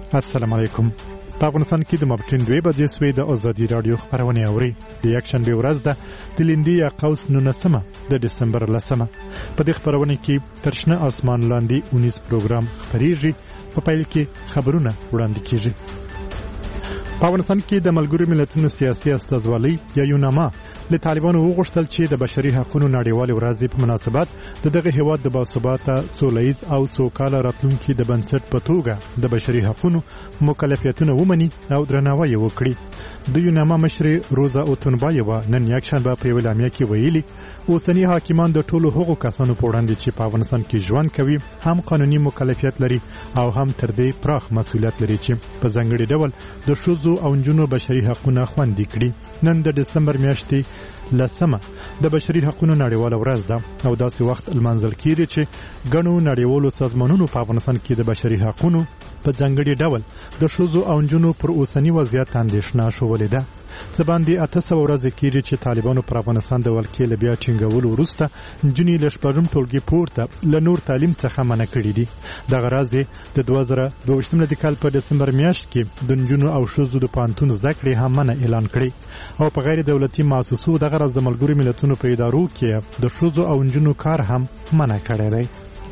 السلام علیکم. په افغانستان کې د ماپښین 2 بجې سوی د ازادي رادیو خبرونه اوري. د یکشنبه ورځ ده د لیندي یا قوس 19 د دسمبر 10. په دې خبرونه کې ترشنه اسمان لاندې 19 پروګرام خبريږي. په پیل کې خبرونه وړاندې کیږي. په افغانستان کې د ملګرو ملتونو سیاسي استازولۍ یا یوناما له طالبانو وغوښتل چې د بشري حقوقو نړیوال ورځ په مناسبت دغه هیواد د باثباته سولهییز او سوکاله راتلونکي د بنسټ په توګه د بشري حقوقو مکلفیتونه ومني او درناوی وکړي. د یوناما مشر روزا اوتونبایوا نن یکشنبه په یو اعلامیه کې ویلي اوسنی حاکمان د ټولو هغو کسانو په وړاندې چې په افغانستان کې ژوند کوي هم قانوني مکلفیت لري او هم تر دې پراخ مسؤلیت لري چې په ځانګړي ډول د ښځو او نجونو بشري حقوقونه خوندي کړي. نن د دسمبر میاشتې 10 د بشري حقوقو نړیواله ورځ ده او داسې وخت المنځل کېږي چې ګڼو نړیوالو سازمانونو په افغانستان کې د بشري حقوقو په ځانګړي ډول د ښځو او نجونو پر اوسنی وضعیت اندېښنه شولې ده. څه باندې 800 ورځې کېږي چې طالبانو پر افغانستان د ولکې له بیا ټینګولو وروسته نجونې له شپږم ټولګي پورته له نور تعلیم څخه منع کړي دي. دغه راز د 2022 کال په دسمبر میاشت کې د نجونو او ښځو د پوهنتون زده کړې هم منع اعلان کړي او په غیر دولتي مؤسسو دغه راز د ملګرو ملتونو په ادارو کې د ښځو او نجونو کار هم منع کړی دی.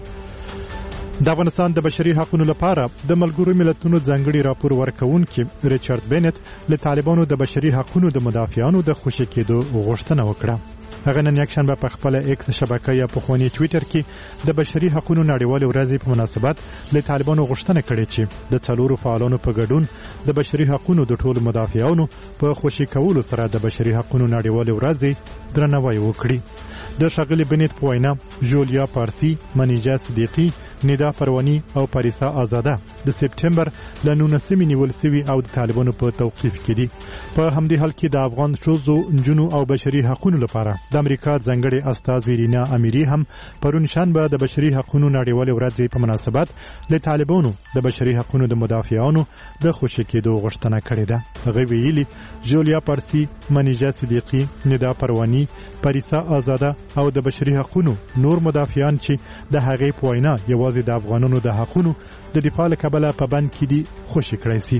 د افغانستان د بشري حقوقو لپاره د ملګرو ملتونو ځانګړي راپور ورکونکي ریچارډ بینټ له طالبانو د بشري حقوقو د مدافعانو د خوشي کېدو غوښتنه وکړه. هغه نن یکشنبه په خپل ایکس شبکه یا په خونی ټوئیټر کې د بشري حقوقو نړیوال ورځ په مناسبت له طالبانو غوښتنه کړې چې د څلورو فعالانو په ګډون د بشري حقوقو د ټولو مدافعانو په خوشي کولو سره د بشري حقوقو نړیوال ورځ درناوی وکړي. د ښاغلي بنت په وینا جولیا پارسی، منیجا صدیقی، ندا پروانی او پاریسا آزاده د سپټمبر له 19 نیول سوي او د طالبانو په توقیف کې دي. په همدې حال کې د افغان ښځو، نجونو او بشري حقوقو لپاره د امریکا ځانګړي استازي رینا امیری هم پرون شنبه د بشري حقوقو نړیوال ورځ په مناسبت له طالبانو د بشري حقوقو د مدافعانو د خوشي کېدو غوښتنه کړې ده. هغه ویلي جولیا پارسی، منیجا صدیقی، ندا پروانی، پاریسا آزاده او د بشري حقوقو نور مدافعان چې د هغې په وینا یوازې د افغانانو د حقوقو د دفاع لپاره په بند کې دي خوشي کړی سي.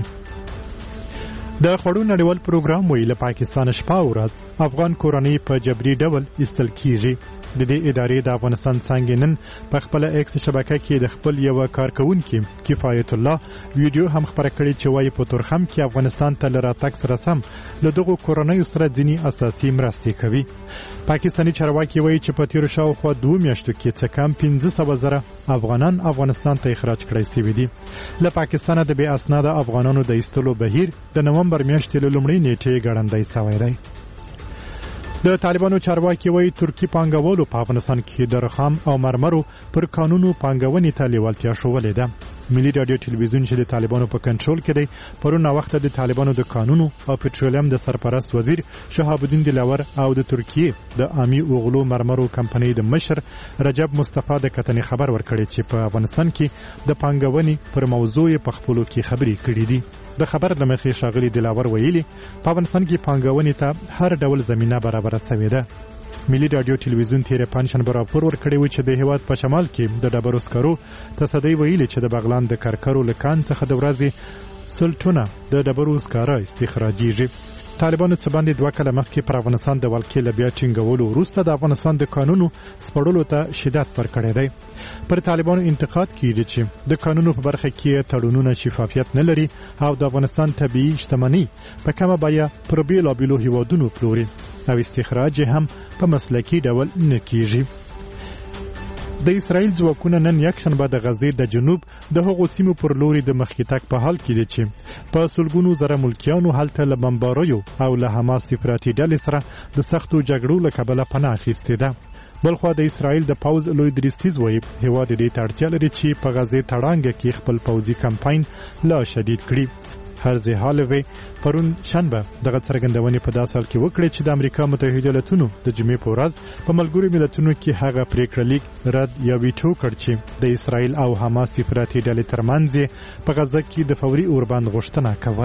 د خوړو نړیوال پروګرام ویل پاکستان شپه ورځ افغان کورنۍ په جبري ډول استل کیږي. د دې ادارې د افغانستان څنګه نن په خپل ایکس شبکه کې د خپل یو کارکونکو کفایت الله ویډیو هم خبره کړې چې وايي په تورخم کې افغانستان ته لراتک سره سم له دغه کورنۍ سره ځینی اساسي مرستې کوي. پاکستاني چارواکي وایي چې په تیر شاوخوا 2 میاشتو کې څه کم 15,000 افغانان افغانستان ته اخراج کړي شوي دي. له پاکستانه د بې اسناده افغانانو د ایستلو بهیر د نومبر میاشتې له لومړۍ نیټې ګړندی شوی دی. د طالبانو چارواکي وایي ترکی پانګوالو په افغانستان کې د رخام او مرمرو پر قانونو پانګونې ته لیوالتیا ښولې ده. ملي رادیو ټلویزیون چې د طالبانو په کنټرول کې دی پرون وخت د طالبانو د قانونو او پټرولیم د سرپرست وزیر شهاب الدین دلاور او د ترکیه د امي اوغلو مرمرو کمپنۍ د مشر رجب مصطفی د کتنې خبر ورکړي چې په افغانستان کې د پانګونې پر موضوع په خپلو کې خبرې کړې دي. د خبر لمخې شاغلي دلاور ویلي په افغانستان کې پانګونې ته هر ډول زمينه برابر شوې ده. ملي رادیو ټلویزیون تیر پنځشنبه راپور ورکړی و چې د هیواد په شمال کې د ډبرو سکرو تصدی ویلي چې د بغلان د کرکرو لکان څخه د ورځې سلټونه د ډبرو سکاره استخراجيږي. طالبانو څه باندې 2 کاله مخکې پر افغانستان د ولکې له بیا ټینګولو وروسته د افغانستان د قانونو سپړلو ته شدت ورکړی دی. پر طالبانو انتقاد کیږي چې د قانونو په برخه کې تړونونه شفافیت نه لري او د افغانستان طبيعي شتمنۍ په کومه بیه پر بیلابیلو هیوادونو پلوري او استخراج هم په مسلکي ډول نه کیږي. د اسرائیل ځواکونه نن یکشنبه د غزې د جنوب د هغو سیمو پر لوري د مخکې تګ په حال کې دي چې په سلګونو زره ملکیانو هلته له بمباریو او له حماس افراطي ډلې سره د سختو جګړو له کبله پناه اخیستې ده. بلخوا د اسرائیل د پوز لوی دریستیز وایي هیواد دې ته اړتیا لري چې په غزې تړانګه کې خپل پوځي کمپاین لا شدید کړي. هرزي هالوی پرون شنبه دغه څرګندونې په داسې حال کې وکړې چې د امریکا متحده ایالاتونو د جمعې په ورځ په ملګرو ملتونو کې هغه پریکړه لیک رد یا ویټو کړ چې د اسرائیل او حماس افراطي ډلې ترمنځ په غزه کې د فوري اوربند غوښتنه کوله. د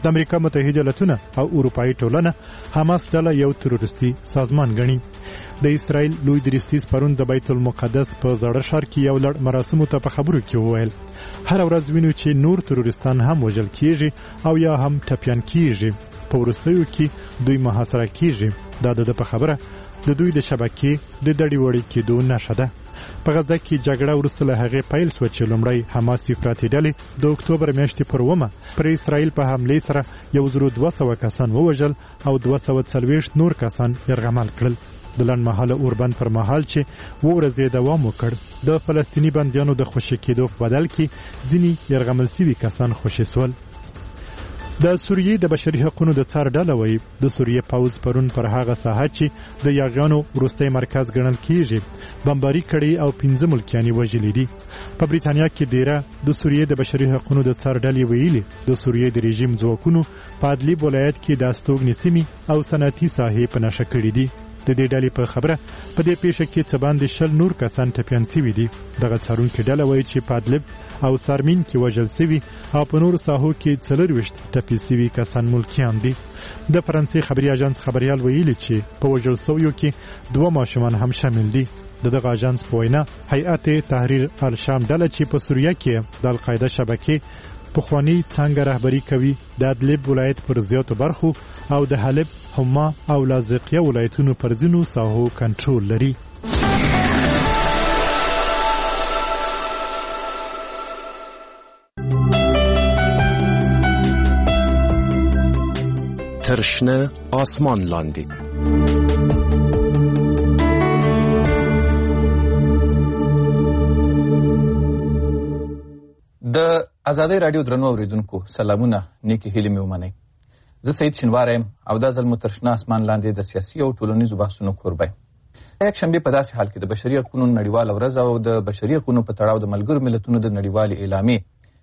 د امریکا متحده ایالتونه او اروپایي ټولنه حماس ډله یو تروریستي سازمان ګڼي. د اسرائیل لوی درستیز پرون د بیت المقدس په زړه ښار کې یو لړ مراسمو ته په خبرو کې وویل هر ورځ وینو چې نور تروریستان هم وژل کیږي او یا هم ټپیان کیږي. په وروستیو کې دوی محاصره کیږي. دا د په خبره د دوی د شبکې د دړې وړې کېدو نښه ده. په غزه کې جګړه وروسته له هغې پیل شوه چې لومړی حماس افراطي ډلې د اکتوبر میاشتې پر 1 پر اسرائیل په حملې سره 1200 کسان ووژل او 240 نور کسان یرغمال کړل. د لنډمهاله اوربند پر مهال چې 2 ورځې دوام وکړ د فلسطیني بندیانو د خوشي کېدو په بدل کې ځینې یرغمل شوي کسان خوشي سول. د سوریې د بشري حقوقو د څار ډله وایي د سوریې پوځ پرون پر هغه ساحه چې د یاغیانو وروستی مرکز ګڼل کیږي بمباري کړي او 15 ملکیان وژلي دي. په بریتانیا کې ډیره د سوریې د بشري حقوقو د څار ډلې ویلي د سوریې د رژیم ځواکونو په ادلیب ولایت کې د استوګنې سیمې او صنعتي ساحې په نښه کړي دي. د دې ډلې په خبره په دې پیښه کې څه باندې 20 نور کسان ټپیان شوي دي. دغه څارونکي ډله وایي چې په ادلب او سارمین کې وژل شوي او په نورو ساحو کې 24 ټپي شوي کسان ملکیان دي. د فرانسې خبري اژانس خبريال ویلي چې په وژل شویو کې 2 ماشومان هم شامل دي. دغه اژانس په وینا هیئت تحریر الشام ډله چې په سوریه کې د القاعده شبکې پخوانی څنګه رهبری کوي د ادلب ولایت پر زیاتو برخو او د حلب، حما او لاذقیه ولایتونو پر ځینو ساحو کنټرول لري. تر شنه آسمان لاندې د آزادۍ رادیو درنو اوریدونکو سلامونه، نیکی هیلې مې ومنئ. زه سید شینواری یم او دا ځل مو تر شنه اسمان لاندې د سیاسي او ټولنیزو بحثونو کوربه یم. یکشنبې په داسې حال کې د بشري حقوقو نړیواله ورځ او د بشري حقوقو په تړاو د ملګرو ملتونو د نړیوالې اعلامیې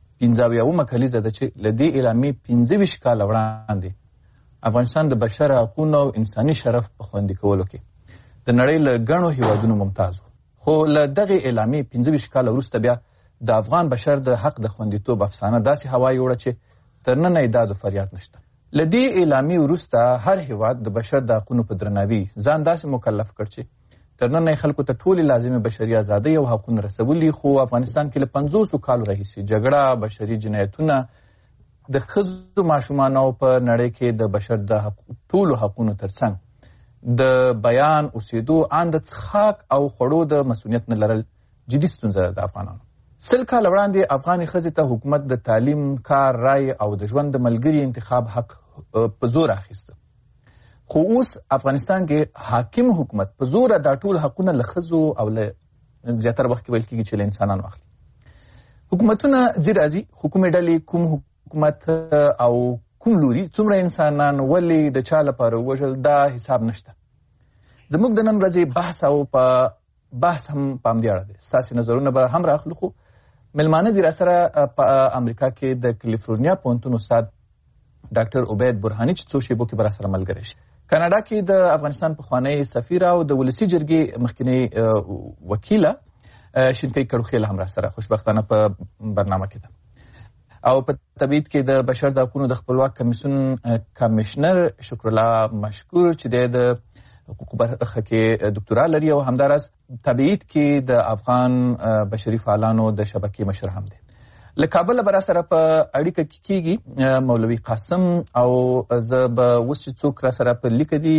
55 کلیزه ده چې له دې اعلامیې 25 کاله وړاندې افغانستان د بشر حقوقو او انساني شرف په خوندي کولو کې د نړۍ له ګڼو هیوادونو ممتاز و. خو له دغې اعلامیې 25 کاله وروسته بیا د افغان بشر د حق د خوندیتوب افسانه داسې هوایي وړه چې تر ننه یې داد و فریاد نشته. له دې اعلامیې وروسته هر هیواد د بشر د حقونو په درناوي ځان داسې مکلف کړ چې تر ننه یې خلکو ته ټولې لازمې بشري ازادۍ او حقونه رسولي. خو افغانستان کې له 500 کالو راهیسې جګړه، بشري جنایتونه، د ښځو ماشومانو په نړۍ کې د بشر د ټولو حقونو ترڅنګ د بیان، اوسېدو، ان د څښاک او خوړو د مسؤلیت نه لرل جدي ستونزه ده د افغانانو. 100 کاله وړاندې افغاني ښځې ته حکومت د تعلیم، کار، رای او د ژوند د ملګري انتخاب حق په زور اخیسته. خو اوس افغانستان کې حاکم حکومت په زور دا ټول حقونه له ښځو او له زیاتره وخت کې ویل کېږي چې له انسانانو اخلي. حکومتونه ځي راځي، خو کومې ډلې، کوم حکومت او کوم لوري څومره انسانان ولې د چا لپاره وژل دا حساب نشته. زموږ د نن ورځې بحث او په بحث هم په همدې اړه دی. ستاسې نظرونه به هم راخلو. خو ملمانه دي راسره په امریکا کې د کلیفورنیا پوهنتون استاد ډاکټر عبید برهاني چې څو شیبو کې به راسره ملګری شي. کاناډا کې د افغانستان پخوانی سفیر او د ولسي جرګې مخکنی وکیله شینکۍ کړوخیله هم راسره خوشبختانه په برنامه کې ده. او په تبعید کې د بشر د حقوقو د خپلواک کمیسیون کمشنر شکر الله مشکور چې د حقوقو برخه کې دکتورا لري او همداراز تبعید کې د افغان بشري فعالانو د شبکې مشر هم دی. له کابل به راسره په اړیکه کې کېږي مولوي قاسم او زه به اوس چې څوک راسره په لیکه دي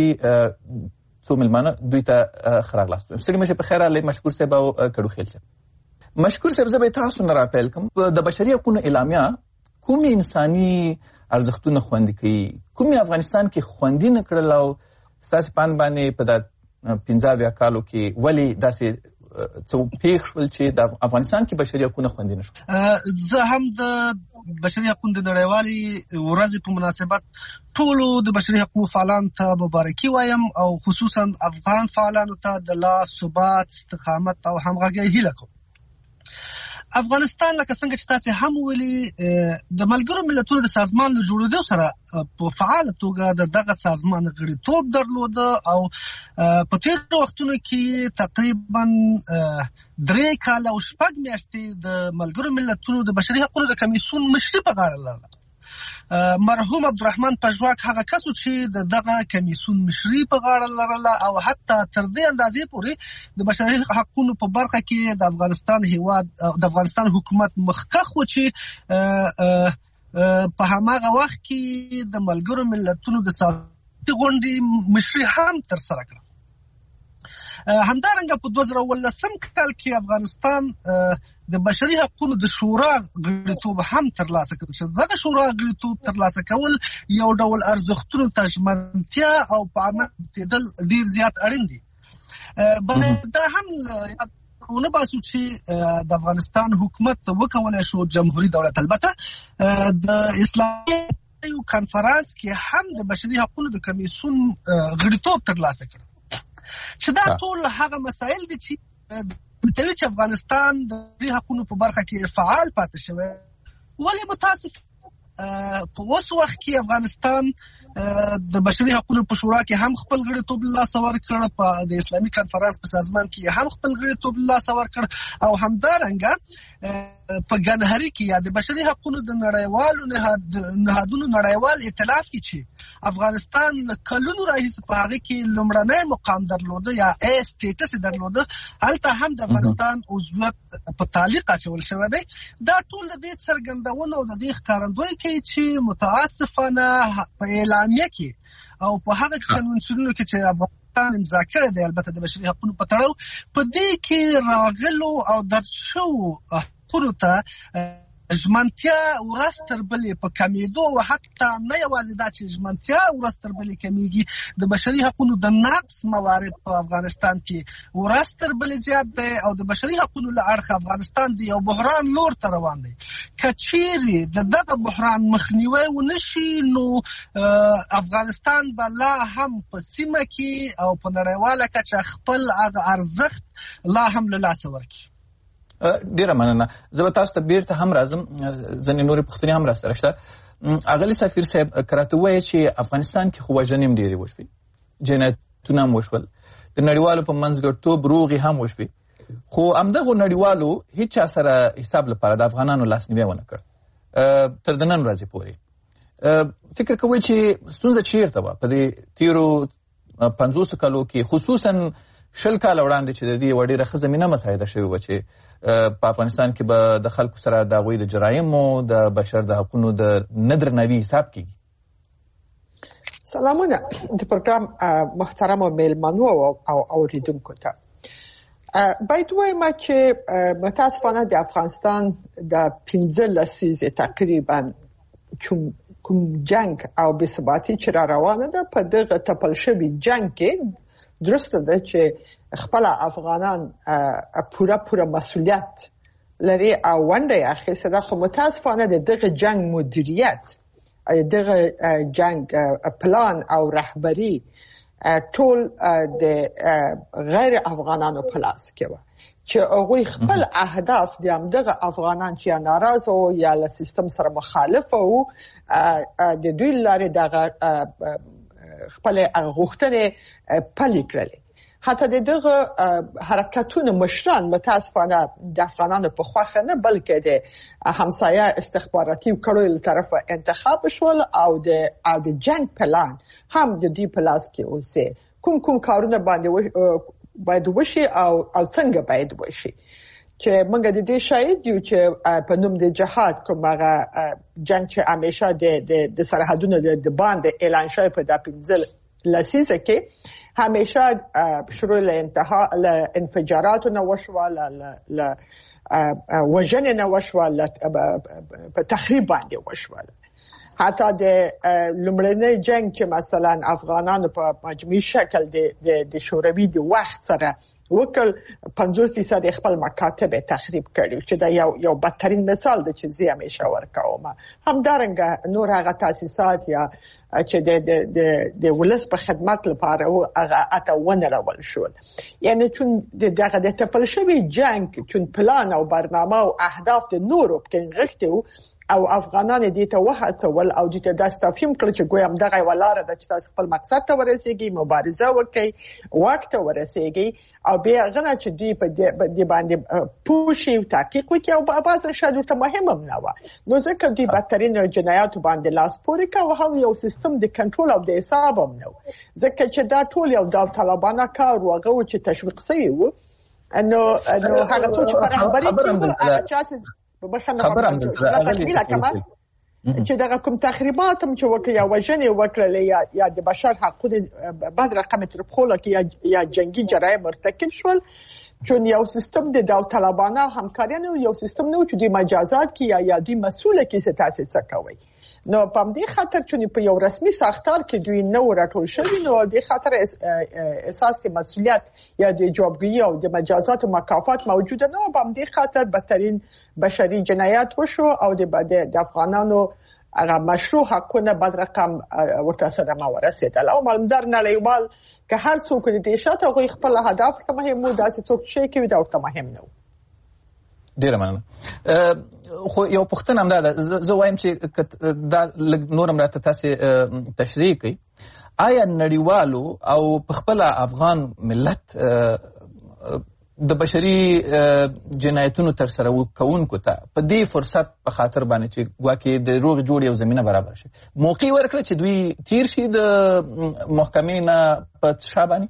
څو مېلمانه دوی ته ښه راغلاست وایم. ستړي مه شئ، پخیر راغلی مشکور صاحب او کډوخیل صاحب. مشکور صاحب، زه به تاسو نه راپیل کوم. د بشري حقوقو اعلامیه کومې انساني ارزښتونه خوندي کوي؟ کومې افغانستان کې خوندي نه کړل او ستاسې په اند باندې په دا 15 کالو کې ولې داسې څه پیښ شول چې د افغانستان کې بشري حقوقونه خوندي نه شول؟ زه هم د بشري حقوقو د نړیوالې ورځې په مناسبت ټولو د بشري حقوقو فعالانو ته مبارکي وایم او خصوصا افغان فعالانو ته د لا ثبات، استقامت او همغږۍ هیله کوم. افغانستان لکه څنګه چې تاسو هم ویلي د ملګرو ملتونو د سازمان له جوړېدو سره په فعال توګه دغه سازمان غړیتوب درلوده او په تېرو وختونو کې تقریبا 3 کاله او 6 میاشتې د ملګرو ملتونو د بشري حقوقو د کمیسیون مشري په غاړه لرله. مرحوم عبدالرحمن پژواک هغه کس چې دغه کمیسیون مشري په غاړه لرله او حتی تر دې اندازې پورې د بشري حقوقو په برخه کې د افغانستان هیواد د افغانستان حکومت مخکخ و چې په هماغه وخت کې د ملګرو ملتونو د ساتي غونډې مشري هم ترسره کړه. همدارنګه په 2019 کال کې افغانستان د بشري حقوقو د شورا غړیتوب هم ترلاسه کړ چې دغه شورا غړیتوب ترلاسه کول یو ډول ارزښتونو ته ژمنتیا او په عمل کېدل ډیر زیات اړین دي. دا هم ونه باسو چې د افغانستان حکومت وکولای شو جمهوریت دولت البته د اسلامي کانفرنس کې هم د بشري حقوقو د کمیسیون غړیتوب ترلاسه کړ چې دا ټول هغه مسایل دي چې متوي چې افغانستان د بشري حقوقو په برخه کې فعال پاتې شوی. ولې متاسف په اوس وخت کې افغانستان د بشري حقوقو په شورا کې هم خپل غړیتوب له لاسه ورکړ، په د اسلامي کانفرنس په سازمان کې هم خپل غړیتوب له لاسه ورکړ او همدارنګه په ګنهري کې یا د بشري حقوقو د نړیوالو نهادونو نړیوال ائتلاف کې چې افغانستان له کلونو راهیسې په هغه کې لومړنی مقام درلوده یا ای سټیټس درلوده، هلته هم د افغانستان عضویت په تعلیق اچول شوی دی. دا ټول د دې څرګندونه او د دې ښکارندویي کوي چې متاسفانه په اعلامیه کې او په هغه کنوانسیونونو کې چې افغانستان امضا کړی دی البته د بشري حقوقو په تړاو، په دې کې راغلو او درج شوو حقوقو ته ژمنتیا ورځ تر بلې په کمیدو او حتی نه یوازې دا چې ژمنتیا ورځ تر بلې کمیږي، د بشري حقوقو د نقص موارد په افغانستان کې ورځ تر بلې زیات دی او د بشري حقوقو له اړخه افغانستان د یو بحران لور ته روان دی. که چیرې د دغه بحران مخنیوی ونشي نو افغانستان به لا هم په سیمه کې او په نړیواله کچه خپل ارزښت لا هم له لاسه ورکړي. ډیره مننه. زه به تاسو ته بیرته هم راځم، ځینې نورې پوښتنې هم راسره شته. اغلې سفیر صاحب کراته وایي چې افغانستان کې خو وژنې هم ډېرې وشوې، جنایتونه هم وشول، د نړیوالو په منځګړیتوب روغې هم وشوې، خو همدغو نړیوالو هیڅ چا سره حساب لپاره د افغانانو لاسنیوی ونه کړ تر د نن ورځې پورې. فکر کوئ چې ستونزه چیرته وه په دې تیرو 50 کالو کې، خصوصا 20 کاله وړاندې چې د دې یوه ډېره ښه زمینه مساعده شوې وه چې په افغانستان کې به د خلکو سره د هغوی د جرایمو د بشر د حقونو د نه درناوي حساب کیږي. سلامونه د پروګرام محترمو میلمنو او اوریدونکو ته. باید وایم چې متاسفانه د افغانستان د 15 لسیزې تقریبا کوم جنگ او بېثباتي چې را روانه ده، په دغه تپل شوي جنگ کې درسته ده چې خپل افغانان پوره مسؤلیت لري او ونډه یې اخیسته ده، خو متاسفانه د دغه جنگ مدیریت، دغه جنگ پلان او رهبری ټول د غیر افغانانو په لاس کې وه چې هغوی خپل اهداف د همدغه افغانان چې یا ناراضه او یا له سیستم سره مخالفه وو د دوی لارې دغه خپل غوښتنې پلي کړلې. حتی دغه حرکتونه مشران متاسفانه د افغانانو په خوښه نه بلکې د همسایه استخباراتي کړو له طرفه انتخاب شول او د جنگ پلان هم د دې په لاس کې اوسه. کوم کارونه باید وشي او څنګه باید وشي چې موږ د دې شاهد یو چې په نوم د جهاد کوم هغه جنگ چې همیشه د سرحدونو د باندې اعلان شوی په د 15 لسیزه کې همیشه شروع له انفجاراتو نه وشوه، له وژنې نه وشوه، په تخریب باندې وشوه. حتی د لومړني جنگ چې مثلا افغانانو په مجموعي شکل د شوروي د وخت سره وکړ 50% خپل مکاتب تخریب کړي چې دا یو بدترین مثال دی چې زه همیشه ورکوم. همدارنګه نور هغه تاسیسات یا چې د ولس په خدمت لپاره هغه اتونه راول شول، یعنی چون دغه د تپل شوی جنگ چون پلان او برنامه او اهداف د نورو په نغښتو او افغانان دې ته وهڅول او دې ته دا تفهیم کړ چې ګویا همدغه ولاره ده چې تاسو خپل مقصد ته ورسیږئ، مبارزه وکړئ، واک ته ورسیږئ او بیا غواړي چې دوی په دې باندې پوښي او تحقیق وکړي او بعض شاید ورته مهم هم نه و. نو ځکه دوی بدترین جنایاتو باندې لاس پورې کاوه او یو سیستم د کنټرول او د حساب هم نه و، ځکه چې دا ټول یو داوطلبانه کار و، هغه چې تشویق شوی و. نو هغه څه چې په رهبري چې دغه کوم تخریبات هم چې وکړي یا وژنې وکړلې یا د بشر حقوقو بعد رقم تر پخوله کې یا جنگي جرایم مرتکب شول، چون یو سیستم د داوطلبانه همکاریانو یو سیستم نه و چې د مجازات کې یا دوی مسؤله کې څه تاسو څه کوي. نو په دې خاطر چې په یو رسمي ساختار کې دوی نه راټول شوي، نو د خاطر اساس مسؤلیت یا د جوابګویی او د مجازات او مکافات موجوده نه و، په دې خاطر بدترین بشري جنایات وشو او د افغانانو هغه مشروع حقونه بد رقم ورته سره ما ورسېدل. او مالدار نړیوال که هر څوک دې شاته غوي خپل هدف ته مهم و، داسې څوک شي کوي دا ورته مهم نه و. ډیره مننه. خو یو پوښتنه هم ده، زه وایم چې دا لږ نور هم راته تاسې تشریح کړئ، آیا نړیوالو او په خپله افغان ملت د بشري جنایتونو ترسره کوونکو ته په دې فرصت په خاطر باندې چې ګواکې د روغ جوړ یو زمینه برابر شي موقع ورکړه چې دوی تیر شي د محکمې نه په شا باندې؟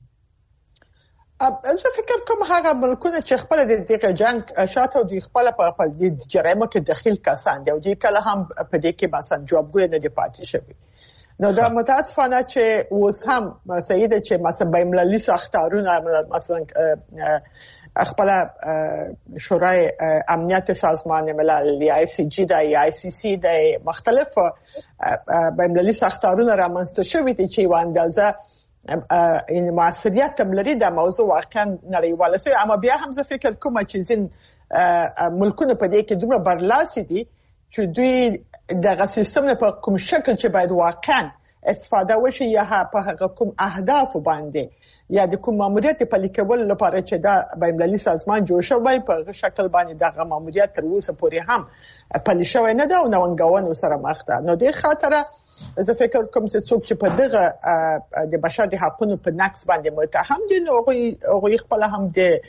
زه فکر کوم هغه ملکونه چې خپل د دغه جنگ شاته دوی خپل په دې جرایمو کې دخیل کسان دي او دوی کله هم په دې کې مثلا جوابګوی نه دی پاتې شوی. نو دا متاسفانه چې اوس هم سیده چې مثلا بین‌المللي ساختارونه مثلا خپل شورای امنیت سازمان ملل یا ICG دا یا ICC دا مختلف بین‌المللي ساختارونه رامنځته شوي دي چې یو اندازه این موثریت هم لري. دا موضوع واقعا نړیواله شوې، اما بیا هم زه فکر کوم چې ځین ملکونه په دې کې دومره برلاسي دي چې دوی دغه سیستم په کوم شکل چې باید واقعا استفاده وشي یا په هغه کوم اهداف باندې یا د کوم ماموریت په لیکول لپاره چې دا بین‌المللي سازمان جوړ شوی په شکل باندې دغه ماموریت تر اوسه پورې هم پلی شوی نه ده او نوښتګانو سره مخ ده. نو د خاطره زه فکر کوم چې څوک چې په دغه د بشر د حقوقو په نقض باندې متهم دي، نو هغوی خپل هم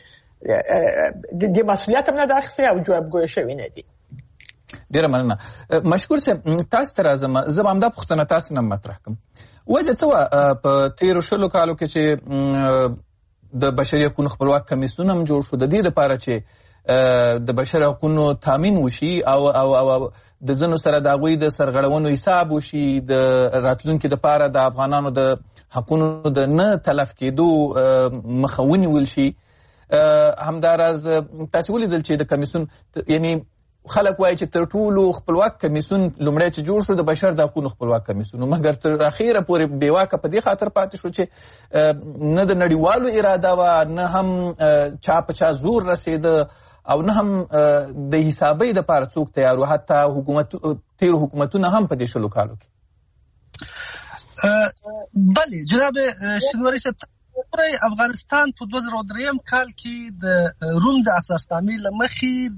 د مسؤلیت هم نه ده اخیستې او جوابګوی شوي نه دي. ډیره مننه. مشکور صاحب، تاسو ته راځم، زه به همدا پوښتنه تاسو نه مطرح کړم. وجه څه وه په تېرو 20 کالو کې چې د بشري حقوقو خپلواک کمیسیون هم جوړ شو د دې لپاره چې د بشري حقوقو تامین وشي او د ځینو سره د هغوی د سرغړونو حساب وشي، د راتلونکي دپاره د افغانانو د حقونو د نه تلف کېدو مخه ونیول شي. همداراز تاسې ولیدل چې د کمیسیون یعنی خلک وایي چې تر ټولو خپلواک کمیسیون لومړی چې جوړ شو د بشر د حقونو خپلواک کمیسیون، مګر تر اخیره پورې بېواکه په دې خاطر پاتې شو چې نه د نړیوالو اراده وه، نه هم چا په چا زور رسېده او نه هم د حسابۍ دپاره څوک تیار و، حتی تېرو حکومتونه هم په دې 20 کالو کې. بله جناب شنواري صاحب، افغانستان په 2003 کال کې د روم د اساسنامې له مخې د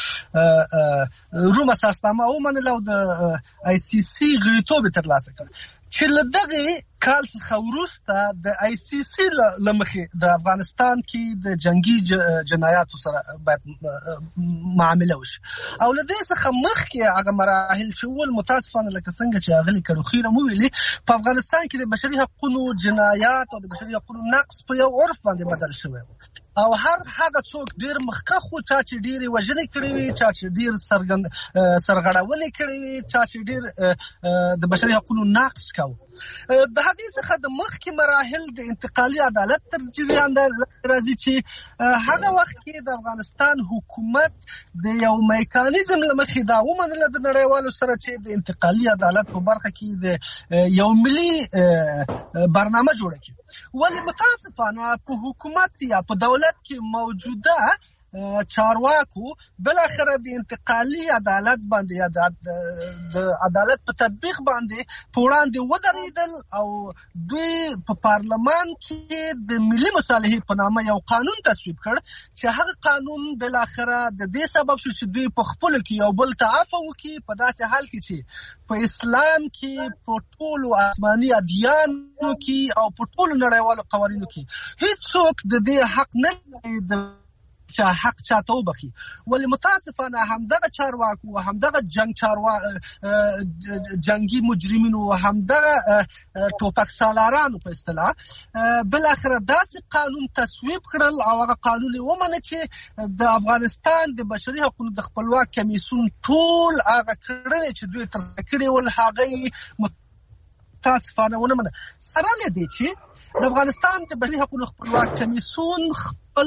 روم اساسنامه ومنله او د ICC غړیتوب یې ترلاسه کړ، چې له دغې کال څخه وروسته د ICC له مخې د افغانستان کې د جنګي جنایاتو سره باید معامله وشي. او له دې څخه مخکې هغه مراحل چې ول متاسفانه لکه څنګه چې اغلي کړوخیره مو ویلي، په افغانستان کې د بشري حقوقو جنایات او د بشري حقوقو نقض په یو عرف باندې بدل شوی او هغه څوک ډیر مخکخ و، چا چې ډیر وژنې کړې وي، چا چې ډیر سرغړونې کړې وي، چا چې ډیر د بشري حقوقو نقض کاوه. د هغې څخه د مخکې مراحل د انتقالي عدالت تر جریان راځي چې هغه وخت کې د افغانستان حکومت د یو میکانیزم له مخې دا ومنله د نړیوالو سره چې د انتقالي عدالت په برخه کې د یو ملي برنامه جوړه کړي. ولې متاسفانه په حکومت یا په دولت کې موجوده چارواکو بل اخره د انتقالي عدالت باندې یا د عدالت په تطبیق باندې په وړاندې ودرېدل او دوی په پارلمان کې د ملي مصالحې په نامه یو قانون تصویب کړ چې هغه قانون بل اخره د دې سبب شو چې دوی په خپل کې یو بل تعافو وکړي په داسې حال کې چې په اسلام کې په ټولو آسماني ادیانو کې او په ټولو نړیوالو قوانینو کې هیڅوک د دې حق نه لري چې حق چاته وبخي. ولې متاسفانه همدغه چارواکو همدغه جنگي مجرمینو همدغه ټوپک سالارانو په اصطلاح بل اخره داسې قانون تصویب کړل او هغه قانون ومنه چې د افغانستان د بشري حقوقو د خپلواک کمیسیون ټول هغه کړنې چې دوی ترسره کړې ول هغه متاسفانه ونه منه. سره لدې چې د افغانستان د بشري حقوقو خپلواک کمیسیون خپل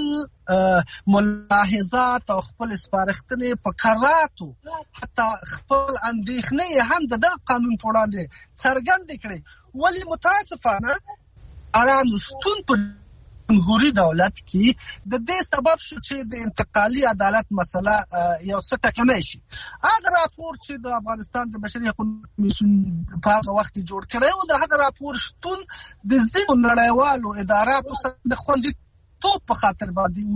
ملاحظات او خپل سپارښتنې په قراتو حتی خپل اندېښنې هم د قانون په وړاندې څرګندې کړې. ولې متاسفانه ارانو شتون په جمهوري دولت کې د دې سبب شو چې د انتقالي عدالت مسله یو څه ټکنۍ شي. هغه راپور چې د افغانستان د بشري حقوقو کمیسیون په هغه وخت جوړ کړی و د هغه راپور شتون د ځینو نړیوالو اداراتو سره د خوندیتوب په خاطر باندې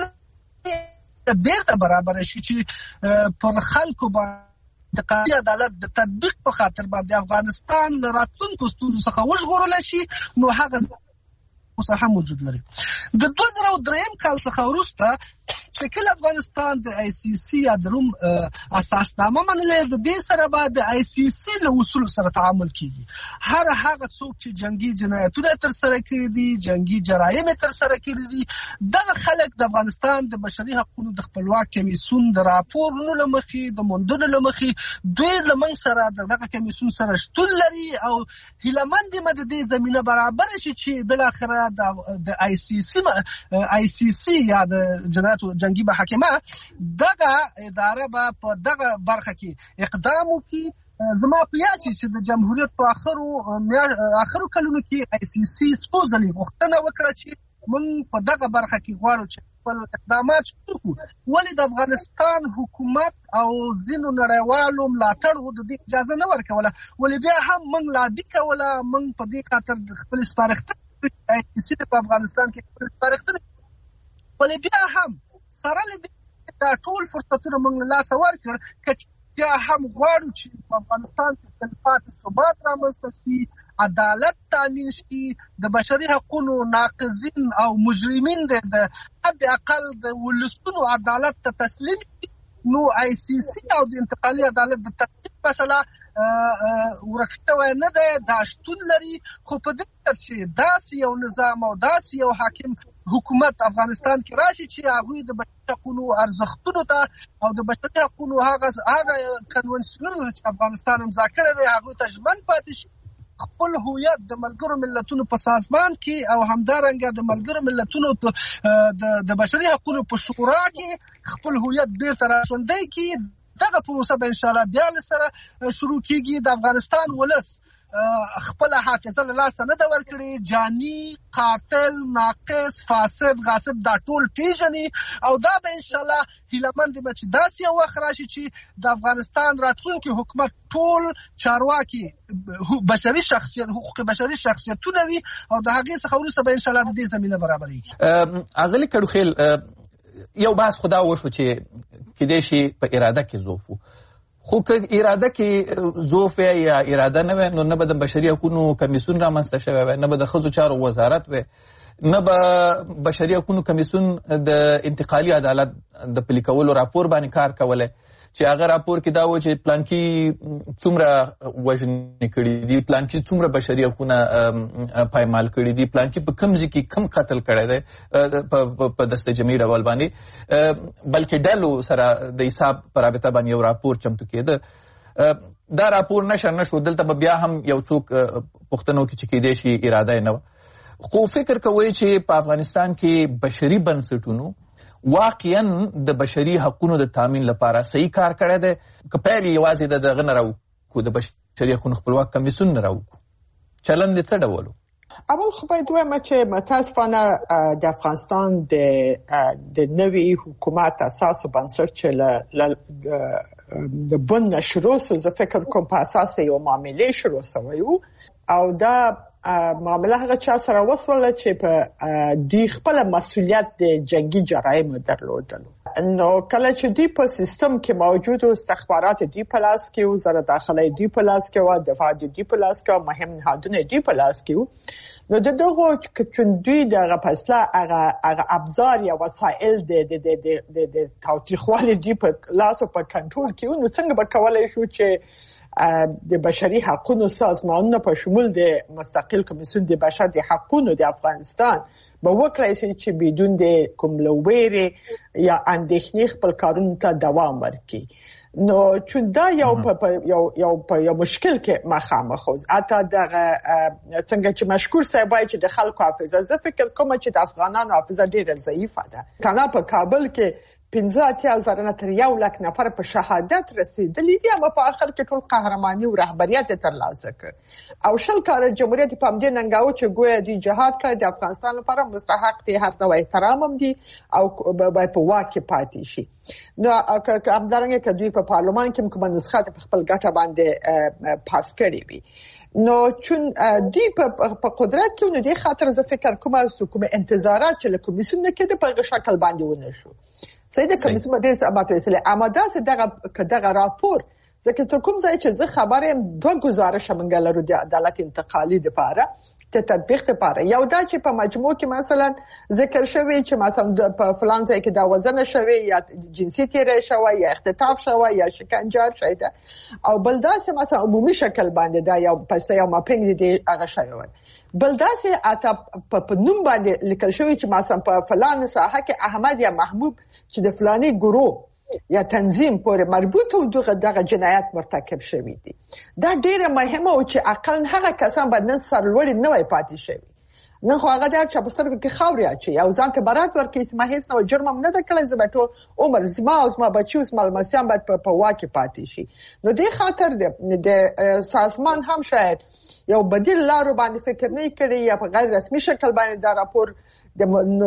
وجود بیرته برابر شي چې پر خلکو باندې انتقالي عدالت د تطبیق په خاطر باندې افغانستان له راتلونکو ستونزو څخه وژغورل شي. نو هغه اوس هم موجود لري. د 2003 کال څخه وروسته چې کله افغانستان د آی سی سی یا د روم اساسنامه منلې د دې سره به د آی سی سی له اصول سره تعامل کیږي. هر هغه څوک چې جنگي جنایتونه تر سره کړي دي جنگي جرایم تر سره کړي دي دغه خلک د افغانستان د بشري حقوقو د خپلواک کمیسیون د راپورونو له مخې د موندنو له مخې دوی له موږ سره دغه کمیسیون سره شتون لري او هیلهمند یم د دې زمینه برابر شي چې بل اخره د آی سی سی یا د جنایت جنگي محکمه دغه اداره به په دغه برخه کې اقدام وکړي. زما په یاد چې د جمهوریت په اخرو کلونو کې آی سی سی څو ځلې غوښتنه وکړه چې موږ په دغه برخه کې غواړو چې خپل اقدامات وکړو. ولې د افغانستان حکومت او ځینو نړیوالو ملاتړ د دې اجازه نه ورکوله. ولې بیا هم موږ لابي کوله موږ په دې خاطر خپل سپارښتنې آی سی سی په افغانستان کې خپل سپارښتنې ولې بیا هم سره لدې دا ټول فرصتونه موږ له لاسه ورکړ که بیا هم غواړو چې په افغانستان کې تلپاتې ثبات رامنځته شي عدالت تامین شي د بشري حقوقو ناقضین او مجرمین د حد اقل د ولسونو عدالت ته تسلیم شي. نو آی سی سی او د انتقالي عدالت د تطبیق مسله ورکشوی نه ده دا شتون لري. خو په دې چې داسې یو نظام او داسې یو حاکم حکومت افغانستان کې راشي چې هغوی د بشري حقوقو ارزښتونو ته او د بشري حقوقو هغه کنونسیونونه چې افغانستان امضا کړی دی هغوی ته ژمن پاتې شي. خپل هویت د ملګرو ملتونو په سازمان کې او همدارنګه د ملګرو ملتونو د بشري حقوقو په شورا کې خپل هویت بیرته راژوندی کړي. دغه پروسه به ان شاء الله بیا سره شروع کیږي. د افغانستان ولس خپل حافظه له لاسه نه ده ورکړې. جاني قاتل ناقص فاسد غاصب دا ټول پیژني او دا به ان شاء الله هیلهمند یم چې داسې یو وخت راشي چې د افغانستان راتلونکي حکومت ټول چارواکي بشري شخصیت حقوق بشري شخصیتونه وي او د هغې څخه وروسته به ان شاء الله د دې زمینه برابرېږي. اغلې کډوخیل یو بحث خدا وشو چې کېدای شي په اراده کې ضعف وو. خو که اراده کې ضعف یا اراده نه وي نو نه به د بشري حقوقو کمیسیون رامنځته شوی وي نه به د ښځو چارو وزارت وي نه به بشري حقوقو کمیسیون د انتقالي عدالت د پلي کولو راپور باندې کار کولی چې هغه راپور کې دا و چې پلانکي څومره وژنې کړي دي پلانکي څومره بشري حقوقونه پایمال کړي دي پلانکي په کوم ځای کې کم قتل کړی دی په دسته جمعي ډول باندې بلکې ډلو سره د حساب په رابطه باندې یو راپور چمتو کېده. دا راپور نشر نشو. دلته به بیا هم یو څوک پوښتنه وکړي چې کېدای شي اراده یې نه وه. خو فکر کوئ چې په افغانستان کې بشري بنسټونو واقعا د بشري حقوقو د تامین لپاره صحیح کار کړی دی که پیل یوازې د دغه نه راوکړو د بشري حقوقو خپلواک کمیسیون نه راوکړو چلند یې څه ډول و؟ اول خو باید وایم چې متاسفانه د افغانستان د نوي حکومت اساس او بنسټ چې د بن شروع سو زه فکر کوم په اساس یو معاملې شروع شوی او دا معامله هغه چا سره وسوله چې په دوی خپل مسؤلیت د جنگي جرایم درلودل. نو کله چې دوی په سیستم کې موجود او استخبارات دوی په لاس کې او زره داخلي دوی په لاس کې او دفاع دوی په لاس کې او مهم نهادونه دوی په لاس کې نو دغه چې دوی دغه فیصله هغه ابزار یا وسایل د تاوتریخوالي دوی په لاس او په کنټرول کې نو څنګه به کولای شو چې د بشري حقوقو سازمانونو په شمول د مستقل کمیسیون د بشر د حقوقو د افغانستان به وکړي چې بدون د کوم لویری یا اندېښنې خپل کارونو ته دوام ورکړي. نو چې دا یو مشکل کې مخامخ اوس اته دغه څنګه چې مشکور صاحب چې د خلکو حافظه زه فکر کوم چې د افغانانو حافظه ډیره ضعیفه ده. کله په کابل کې 15,000 نه تر 1 لک نفر په شهادت رسیدلي دي اما په اخر کې ټول قهرماني او رهبریت ترلاسه کړ او شل کال جمهوریت په همدې ننګاو چې ګویا دی جهاد کړ د افغانستان لپاره مستحق دي هر نوع احترام هم دي او په واکه پاتې شي. نو همدارنګه چې دوی په پارلمان کې کومه نسخه په خپل ګټه باندې پاس کړې وي نو چون دی په قدرت کې نو دی خاطر زه فکر کوم چې کوم انتظارات چې له کمیسیون نه کېده په شکل باندې ونه شو. سید کمیسیون د اماده اصلي اماده دغه راپور ځکه چې کوم ځای چې زه خبرم دوه گزارش منګلرو د عدالت انتقالي لپاره ته تطبیق لپاره یو دا چې په مجموع کې مثلا ذکر شوی چې مثلا په فلان ځای کې دا وزن شوی یا جنسي تیری شوی یا اختطاف شوی یا شکنجه شوی او بل دا چې مثلا عمومي شکل باندې دا یو پسته یا ماپنګ دی هغه شوی بل دا چې اته په نوم باندې لیکل شوی چې مثلا په فلان ساحه کې احمد یا محبوب چې د فلاني ګروه یا تنظیم پورې مربوط او دغه جنایت مرتکب شوی دي. دا ډیره مهمه او چې اقل هغه کسان باندې سرلوړي نه وای پاتې شوی. نن خو هغه د چاپستر کې خاوري اچي او ځان ته برات ورکې اسمه هیڅ نو جرم نه د کړی زبټو عمر زما بچو اسمه مسیان باید په واکه پاتې شي. نو دې خاطر د سازمان هم شاید یو بدیل لارو باندې فکر نه کړی یا په غیر رسمي شکل باندې دا راپور د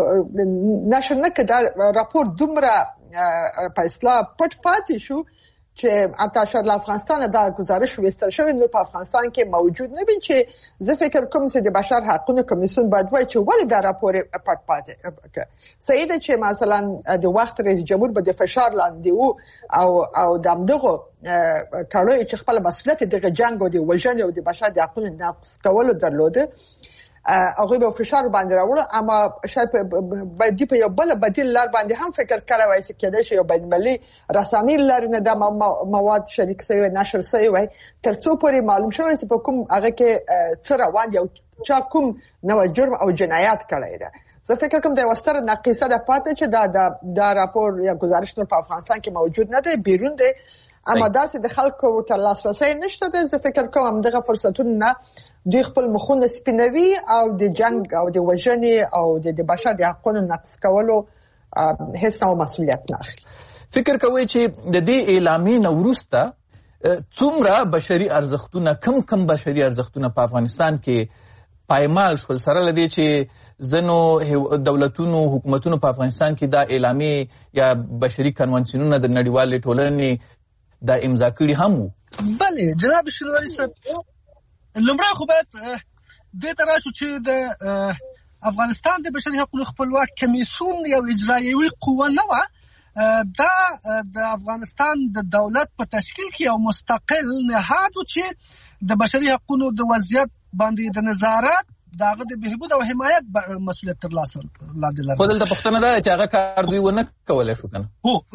نشر نه کړه راپور دومره فیصله پټ پاتې شو چې اتاشر افغانستان دا گزارش وستل شوی نو په افغانستان کې موجود نه وي چې زه فکر کوم چې د بشر حقوقو کمیسیون باید وایي چې ولې دا راپور پټ پاتې سید چې مثلا د وخت رئیس جمهور به د فشار لاندې او دغه کړوي چې خپل مسؤلیت د جنگ او د وژنې او د بشر د حقوقو نقض کولو درلوده هغه به فشار باندې راوړل اما شاید باید په یو بل بدیل لار باندې هم فکر کړی وای چې کېدای شي یو بین‌المللي رساني لار نه د مواد شریک شوی نشر شوی ترڅو پورې معلوم شوی چې په کوم هغه کې څه روان دی او چا کوم نو جرم او جنایت کړی دی. زه فکر کوم د وستر ناقصه د پاتې چې دا راپور یا گزارش نور په افغانستان کې موجود نه دی بیرون دی اما دا چې د خلکو تر لاسرسي نشته دی. زه فکر کوم دغه فرصتونه نه دوی خپل مخونه سپینوي او د جنگ او د وژنې او د بشر د حقوقو نقض کولو هیڅ نوع مسؤلیت نه اخلي. فکر کوي چې د دې اعلامیې نه وروسته څومره بشري ارزښتونه کم بشري ارزښتونه په افغانستان کې پایمال شول سره لدی چې ځینو دولتونو حکومتونو په افغانستان کې دا اعلامیې یا بشري کنوانسیونونه د نړیوالې ټولنې دا امضا کړي هم وو. بله جناب شینواري صاحب لمړی خو باید دې ته راشو چې د افغانستان د بشري حقوقو خپلواک کمیسیون یو اجرایوي قوه نه وه. دا د افغانستان د دولت په تشکیل کې یو مستقل نهاد و چې د بشري حقوقو د وضعیت باندې د نظارت داغه د بهبود او حمایت مسؤلیت ترلاسه لاندې لري. خو دلته پوښتنه ده چې هغه کار دوی ونه کولای شو کنه.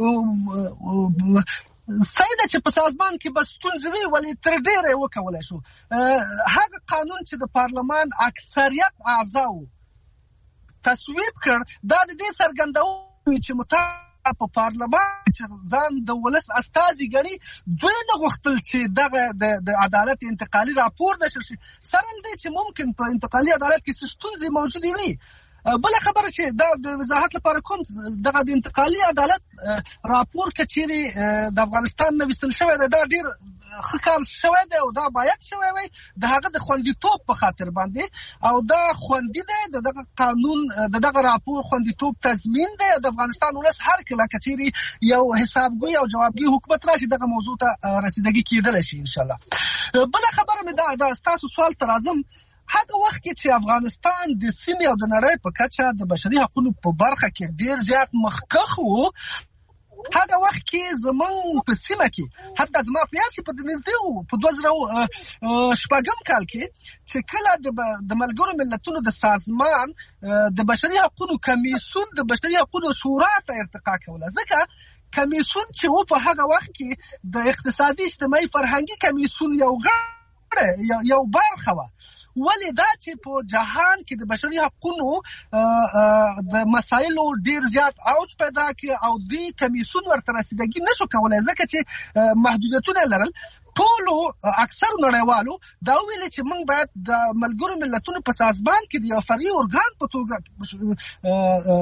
سیده چې په سازمان کې بس ستونزې وي ولې تر ډیره وکولای شو. هغه قانون چې د پارلمان اکثریت اعضاو تصویب کړ دا د دې څرګندوي چې په پارلمان چې ځان د ولس استازي ګڼي دوی نه غوښتل چې دغه د عدالت انتقالي راپور نشر شي سره دې چې ممکن په انتقالي عدالت کې ستونزې موجودې وي بل خبره چې دا د وضاحت لپاره کوم دغه د انتقالي عدالت راپور کچېری د افغانستان نه وستل شوی دا ډیر ښه کار شوی دی او دا باید شوی وي د هغه د خوندیتوب په خاطر باندې او دا خوندي دی دغه قانون دغه راپور خوندیتوب تضمین دی د افغانستان ولس هر کله کچېری یو حسابګوی او جوابګوی حکومت راشي دغه موضوع ته رسیدګي کېدل شي ان شاء الله. بل خبره مې دا تاسو سوال تر اعظم هغه وخت کې چې افغانستان د سیمې او د نړۍ په کچه د بشري حقوقو په برخه کې ډیر زیات مخکښ وو هغه وخت کې زمون په سیمه کې حتی زما په یاسي په نږدې په 2008 کال کې چې کله د ملګرو ملتونو د سازمان د بشري حقوقو کمیسیون د بشري حقوقو شورا ته ارتقا کوله ځکه کمیسیون چې و په هغه وخت کې د اقتصادي اجتماعي فرهنګي کمیسیون یو برخه و ولی دا چې په جهان کې د بشري حقوقو د مسایلو ډیر زیات اوج پیدا کړ او د کمیسیون ورته رسیدګي نشو کولای ځکه چې محدودیتونه لرل ټولو اکثر نړیوالو دا ویل چې موږ باید د ملګرو ملتونو په سازمان کې د یو فرعي ارګان په توګه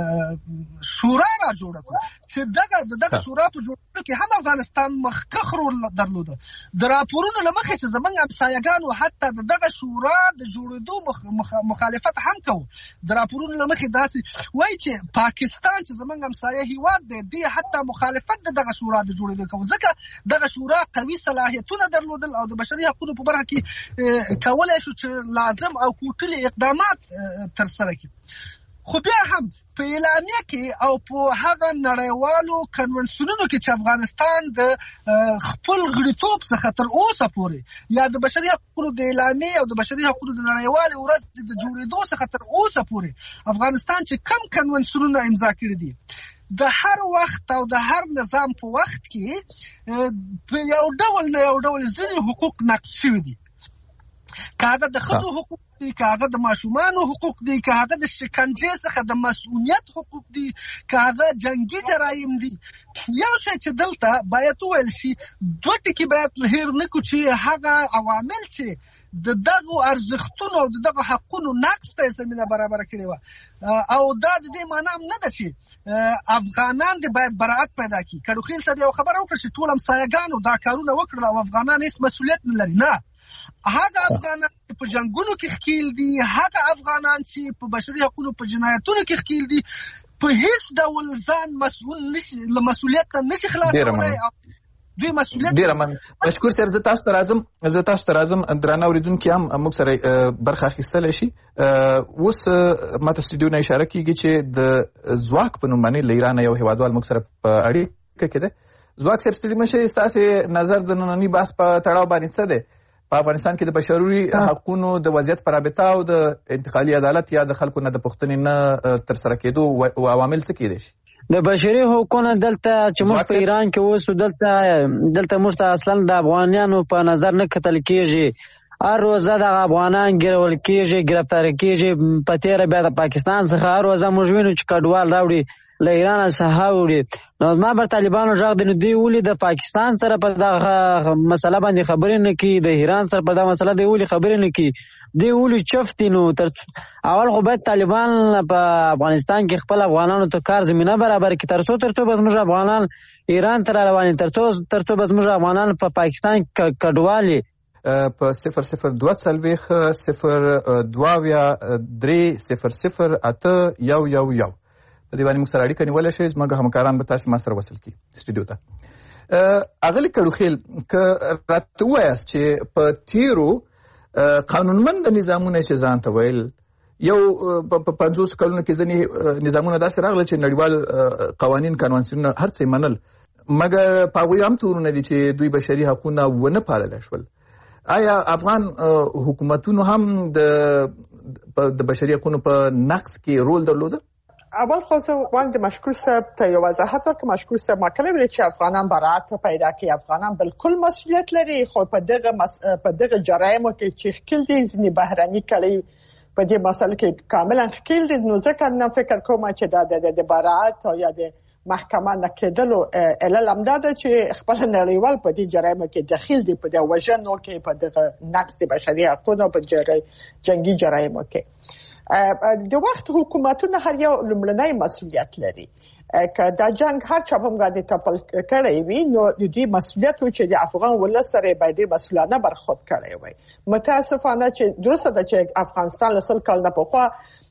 شورا را جوړ کړو چې دغه شورا په جوړولو کې هم افغانستان مخکښ رول درلود د راپورونو له مخې چې زمونږ همسایه‌ګانو حتی دغه شورا د جوړېدو مخالفت هم کوو د راپورونو له مخې داسې وایي چې پاکستان چې زمونږ همسایه هیواد دی دی حتی مخالفت دغه شورا د جوړېدو کوي ځکه دغه شورا قوي صلاحیتونه درلودل او د بشري حقوقو په برخه کې کولای شو چې لازم او کوټلي اقدامات ترسره کړي خو بیا هم په اعلامیه کې او په هغه نړیوالو کنونسیونونو کې چې افغانستان د خپل غړیتوب څخه تر اوسه پورې یا د بشري حقوقو د اعلامیه او د بشري حقوقو د نړیوالې ورځې د جوړېدو څخه تر اوسه پورې افغانستان چې کم کنونسیونونه امضا کړي دي د هر وخت او د هر نظام په وخت کې په یو ډول نه یو ډول ځینې حقوق نقض شوي دي کاغه د ښځو حقوق دي کاغه د ماشومانو حقوق دي کاغه د شکنجې څخه د مسؤلیت حقوق دي کاغه جنگي جرایم دي یو شی چې دلته باید وویل شي دوه ټکي باید هیر نه کړو چې هغه عوامل چې د دغه ارزښتونو او د دغه حقونو نقص ته زمينه برابر کړي و او دا د دې معنی هم نه ده چې افغانان دې باید برائت پیدا کړي کډو خیل صاحب یو خبره وکړه چې ټول همسایه‌ګانو دا کارونه وکړل او افغانان هیڅ مسؤلیت نه لري نه هغه افغانان په جنگونو کې ښکیل دي هغه افغانان چې په بشري حقوقو په جنایتونو کې ښکیل دي په هیڅ ډول ځان مسؤل نشي له مسؤلیت نه خلاصولای دوی مسؤلیت ډیر من مشکور سر زه تاسو ته راځم درانه اوریدونکو هم موږ سره برخه اخیستل شي اوس ماته سټوډیو نه اشاره کیږي چې د ځواک په نوم باندې ایران یو هیوادوال موږ سره په اړیکه کې ده ځواک سره ستړي مشه تاسو نظر د نننی بحث په تړاو باندې څه ده په افغانستان کې د بشري حقوقو د وضعیت پر رابطه او د انتقالي عدالت یا د خلکو نه د پښتنې نه تر سره کېدو او عوامل څه کېدي شي د بشري حقوقو دلته چې موږ په ایران کې اوسو دلته موږ ته اصلا د افغانانو په نظر نه کتل کېږي هر روزه د افغانان ګرول کېږي گرفتار کېږي په تیره بیا د پاکستان څخه هر روزه موږ وینو چې کډوال راوړي له ایران څخه وړي نو ما بر طالبانو ژغ د دوی ولې د پاکستان سره په دغه مسله باندې خبرې نه کوي د ایران سره په دغه مسله دی ولې خبرې نه کوي دی ولې چفت نو تر اول خو باید طالبان په افغانستان کې خپل افغانانو ته کار زمينه برابر کړي تر څو بس موږ افغانان ایران تر رواني تر څو بس موږ افغانان په پاکستان کډوالي په 002 صلويخ 02 3 00 8 په دې باندې موږ سره اړیکه نیولای شئ زموږ همکاران به تاسو ما سره وصل کړي سټوډیو ته اغلی کډو خیل ک راته وایي چې په تیرو قانونمند نظامونه چې ځان ته ویل یو په 50 کلونو کې ځنی نظامونه داسې راغله چې نړیوال قوانین کنوانسیونونه هر څه منل مګر په هغوی هم تورونه دي چې دوی بشري حقوقونه ونه پالل شول آیا افغان حکومتونو هم د بشري حقوقو په نقض کې رول درلوده اول خو زه وایم د مشکور صاحب ته یو وضاحت ورکړم مشکور صاحب ما کله ویل چې افغانان برائت پیدا کوي افغانان بالکل مسؤلیت لري خو په دغه جرایمو کې چې ښکیل دي ځینې بهرني کړي په دې مسله کې کاملا ښکیل دي نو ځکه نه فکر کوم چې د برائت او یا د محکمه نه کېدلو علل هم دا ده چې خپل نړیوال په دې جرایمو کې دخیل دي په د وژنو کې په دغه نقض د بشري حقوقو په جنگي جرایمو کې د وخت حکومتونه هر یو لومړنی مسؤلیت لري که دا جنگ هر چا هم غاډي تپل کړی وي نو د دې مسؤلیت چې د افغان ولس سره باید مسؤلانه برخورد کړی وي. متاسفانه چې درسته ده چې افغانستان لسل کال نه پخوا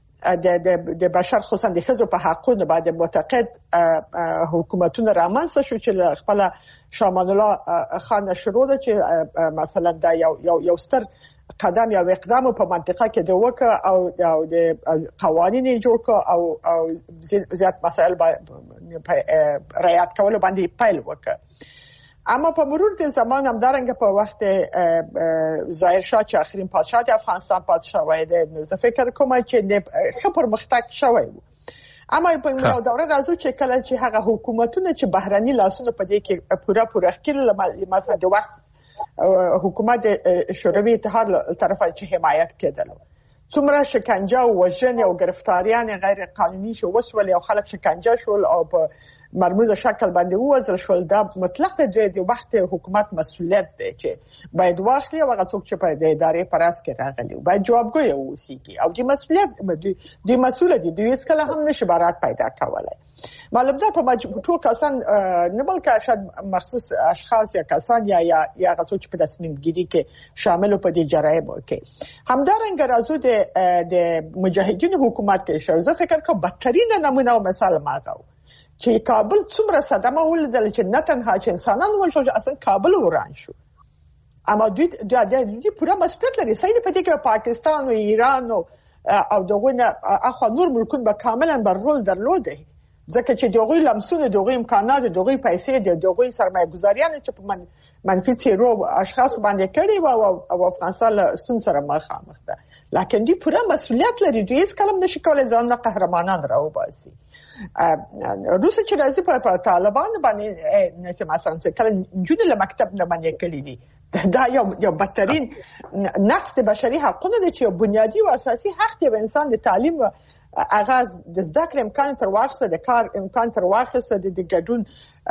د بشر خصوصا د ښځو په حقونو باندې معتقد حکومتونه رامنځته شو چې خپل شامان الله خان شروع ده چې مثلا دا یو ستر قدم یا اقدام په منطقه کې د وکړه او د قوانین جوړ کړ او زیات مسائل رعایت کول باندې پیل وکړ. اما په مرور د زمان همدارنګه په وخت ظاهر شاه چې اخرین پادشاه د افغانستان پادشاه وای دی زه فکر کوم چې ښه پرمختګ شوی و. اما په یو دوره راځو چې کله چې هغه حکومتونه چې بهرني لاسونه په دې کې پوره ښکیل مثلا د وخت حکومت شوروي اتحاد طرفه چې حمایت کېدل څومره شکنجه او وژنې او گرفتاریان غیر قانوني شو وسول او خلک شکنجه شول او په مرموز شکل باندې ووزل شول. دا مطلق د وخت حکومت مسؤلیت دی چې باید واخلي او هغه څوک چې په ادارې پراس کې راغلي باید جوابګوی اوسېږي او د مسؤلیت د مسؤل دي دوی هیڅ کله هم نشي برات پیدا کولای. معلوم ده په ټول کسان نه بلکې شاید مخصوص اشخاص یا کسان یا هغه څوک چې په تصمیم گیری کې شامل په دې جرایم کې همدارنګه راځو د مجاهدینو حکومت کې شو. زه فکر کوم بدترین نمونه او مثال ماغو چې کابل څومره صدمه ولیدل چې نه تنها چې انسانان وشو چې اصلا کابل وران شو. اما دوی پوره مسؤلیت لري. صحیح په دې کې پاکستان او ایران او دغه اخو نور ملکونه به کاملا بر رول درلوده ځکه چې دغه لمسونه دغه امکانات دغه پیسې دغه سرمایه گذاریان چې په منفي څیرو اشخاص باندې کړي او افغانستان له ستون سره مخامخ ده. لکه دوی پوره مسؤلیت لري. دوی هیڅ کلم نشي کولای ځان له قهرمانان راوباسي. روسه چې راځي په طالبان باندې نه مثلا کله جون له مکتب نه باندې کړی دي دا یو بدترین نقص د بشري حقوقو د چې بنیادی او اساسي حق دی انسان د تعلیم اغاز د زده کړې امکان تر واخصه د کار امکان تر واخصه د ګډون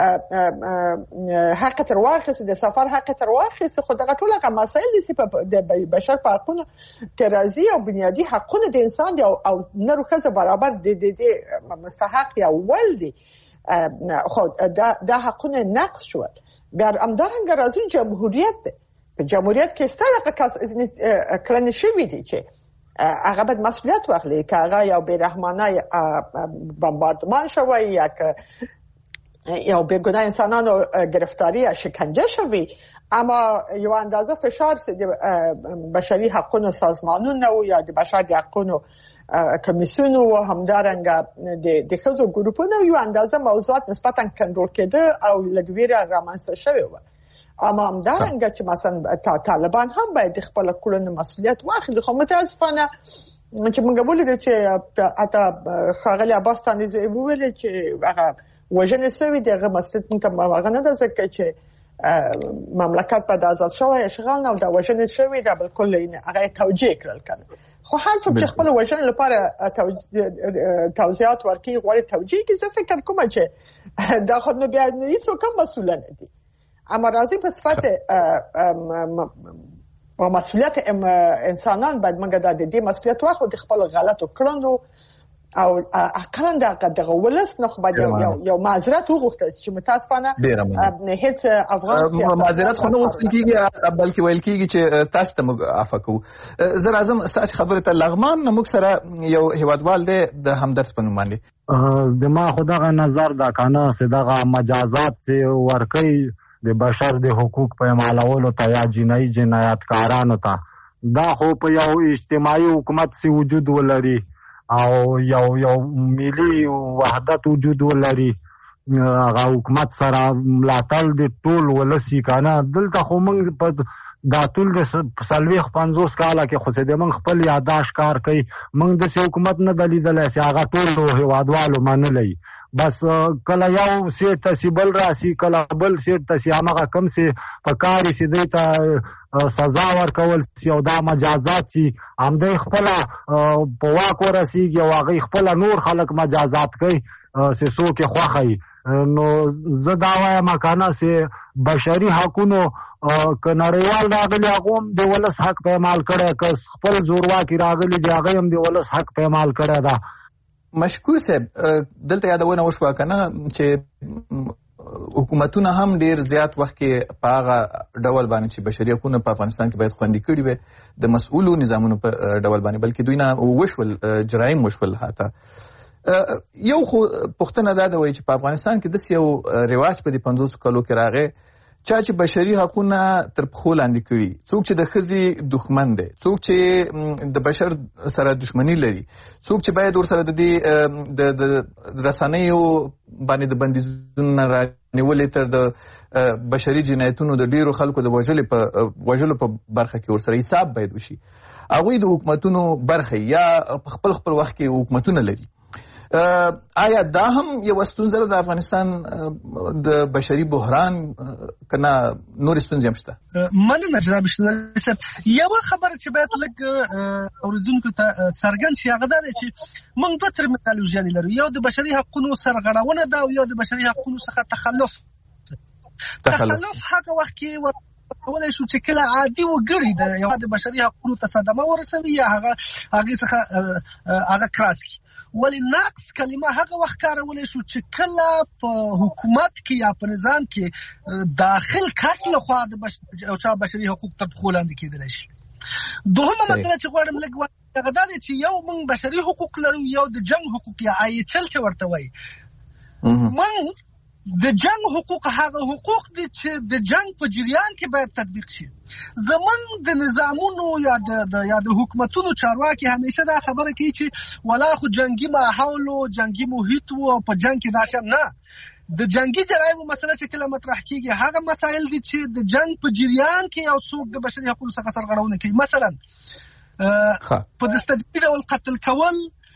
حق تر واخصه د سفر حق تر واخصه خو دغه ټول هغه مسایل دي چې د بشر په حقوقو کې راځي او بنیادی حقوقو د انسان دی او نر او ښځه برابر د مستحق یا ول دي. خو دا حقوقو نقص شو. بیا همدارنګه راځي جمهوریت په جمهوریت کې ستاسو کړنې شوې دي چې هغه باید مسؤلیت واخلي که هغه یو بیرحمانه بمباردمان شوی یا که یو بیگناه انسانانو گرفتاری یا شکنجه شوی. اما یو اندازه فشار د بشري حقوقو سازمانونو یا د بشري حقوقو کمیسیونو و همدارنګه د ښځو ګروپونو یو اندازه موضوعات نسبتا کنټرول کېده او لږ رامنځته شوی و. اما همدارنګه چې مثلا طالبان هم باید خپل کړنو مسؤلیت واخلي. خو متاسفانه چې موږ ولیدل چې اته خاغلی عباس تانیزی وویل چې هغه وژنې سوي دغه مسؤلیت موږ هغه نه ده ځکه چې مملکت په آزاد شوی اشغال نه او د وژنې شوي دا بالکل هغه توجیه کړل کنه. خو هر څوک چې خپل وژنې لپاره توضیحات ورکړي غواړي توجیه کړي. زه فکر کوم چې دا خو نو بیا هیڅوک هم مسؤل نه دي. اما راځي په صفت او مسؤلیت انسانان باید موږ د دې مسؤلیت واخلو د خپل غلطو کړنو او اقلا دغه ولس نو خو باید یو معذرت وغوښتل چې متاسفانه هیڅ افغان سیاست معذرت خو نه وغوښتل کیږي بلکې ویل کیږي چې تاسو ته موږ عفو کوو. زه راځم ستاسو خبره ته لغمان موږ سره یو هیوادوال دی د همدرد په نوم باندې د ما خو دغه نظر دا کنه چې دغه مجازات چې ورکوي د بشر د حقوق په اعمالولو ته یا جنایي جنایتکارانو ته دا خو په یو اجتماعي حکومت سي وجود ولري او یو ملي وحدت وجود ولري هغه حکومت سره ملاتړ د ټول ولسی کنه. دلته خو موږ په دا ټول د 40-50 کاله کې خو دې موږ خپل یاداش کار کوي. موږ د حکومت نه دلیدل چې هغه ټول هیوادوالو منلي بس کله یو سیټ تسیبل راسي کله بل سیټ تسی هغه کم سي په کاري سي دیته سزا ورکول سی او دا مجازات سي همدې خپل په واکو رسیږي او هغه خپل نور خلک مجازات کوي سې څوک خوخی نو زه دا وایم کنه چې بشري حقونو که نړیوال راغلي هغه هم د ولس حق پایمال کړی، که خپل زورواکي راغلي دي هغه هم د ولس حق پایمال کړی ده. مشکور صاحب، دلته یادونه وشوه کنه چې حکومتونه هم ډیر زیات وخت کې په هغه ډول باندې چې بشري حقوقونه په افغانستان کې باید خوندي کړي وي د مسؤلو نظامونو په ډول باندې، بلکې دوی نه وشول جرایم وشول. حتی یو خو پوښتنه دا ده چې په افغانستان کې داسې یو رواج په دې 50 کالو کې راغی چا چې بشري حقوقونه تر پښو لاندې کړي، څوک چې د ښځې دښمن دی، څوک چې د بشر سره دښمني لري، څوک چې باید ورسره د دې د رسنیو باندې د بندیزونو رانیولې تر د بشري جنایتونو د ډیرو خلکو د وژلو په برخه کې ورسره حساب باید وشي. هغوی د حکومتونو برخه یا خپل وخت کې حکومتونه لري. آیا دا هم یو ستونزه د افغانستان د بشري بحران کنه نور ستونزې هم شته؟ مننه جناب شنوالي صاحب. یو خبره چې باید لږ اوریدونکو ته څرګند شي هغه دا دی چې موږ دوه ترمینالوژي لرو، یو د بشري حقوقو سرغړونه ده او یو د بشري حقوقو څخه تخلف. هغه وخت کې ولې شو چې کله عادي وګړي د یو د بشري حقوقو ته صدمه ورسوي یا هغه څخه هغه کراس کی، ولی نقص کلمه هغه وخت کارولای شو چې کله په حکومت کې یا په نظام کې داخل کس له خوا د بشري حقوق تر پښو لاندې کېدلی شي. دوهمه مسله چې غواړم لږ هغه دا دی چې یو موږ بشري حقوق لرو، یو د جنګ حقوق یا IHL چې ورته وایي. موږ د جنگ حقوق هغه حقوق دي چې د جنگ په جریان کې باید تطبیق شي. زمون د نظامونو یا د حکومتونو چارواکي همیشه دا خبره کوي چې ولا خو جنگي ماحول او جنگي محیط وو په جنگ کې داخل نه. د جنگي جرایمو مسله چې کله مطرح کیږي هغه مسائل دي چې د جنگ په جریان کې یو څوک د بشري حقوقو څخه سرغړونه کوي. مثلا په دستګیر ډول قتل کول،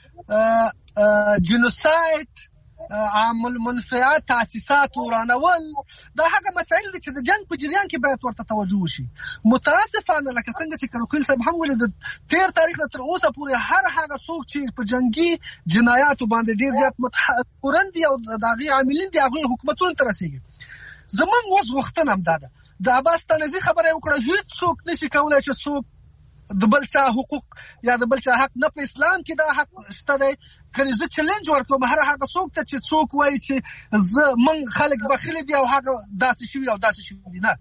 جنوساید، عامل منفعات تاسیسات ورانول، دا هغه مسائل دي چې د جنگ په جریان کې باید ورته توجه وشي. متاسفانه لکه څنګه چې کروخیل صاحب هم ویل د تیر تاریخ تر اوسه پورې هغه څوک چې په جنگي جنایاتو باندې ډیر زیات متحورن دي او د هغې عاملین دي هغوی حکومتونو ته رسېږي. زموږ اوس غوښتنه هم دا ده، د عباس تنزي خبره یې وکړه، هېڅ څوک نشي کولی چې څوک د بل چا حقوق یا د بل چا حق، نه په اسلام کې دا حق شته دی. کني زه چیلنج ورکوم هر هغه څوک ته چې څوک وایي چې من خلک بخیل دي او هغه داسې شوي او داسې شوي، نه.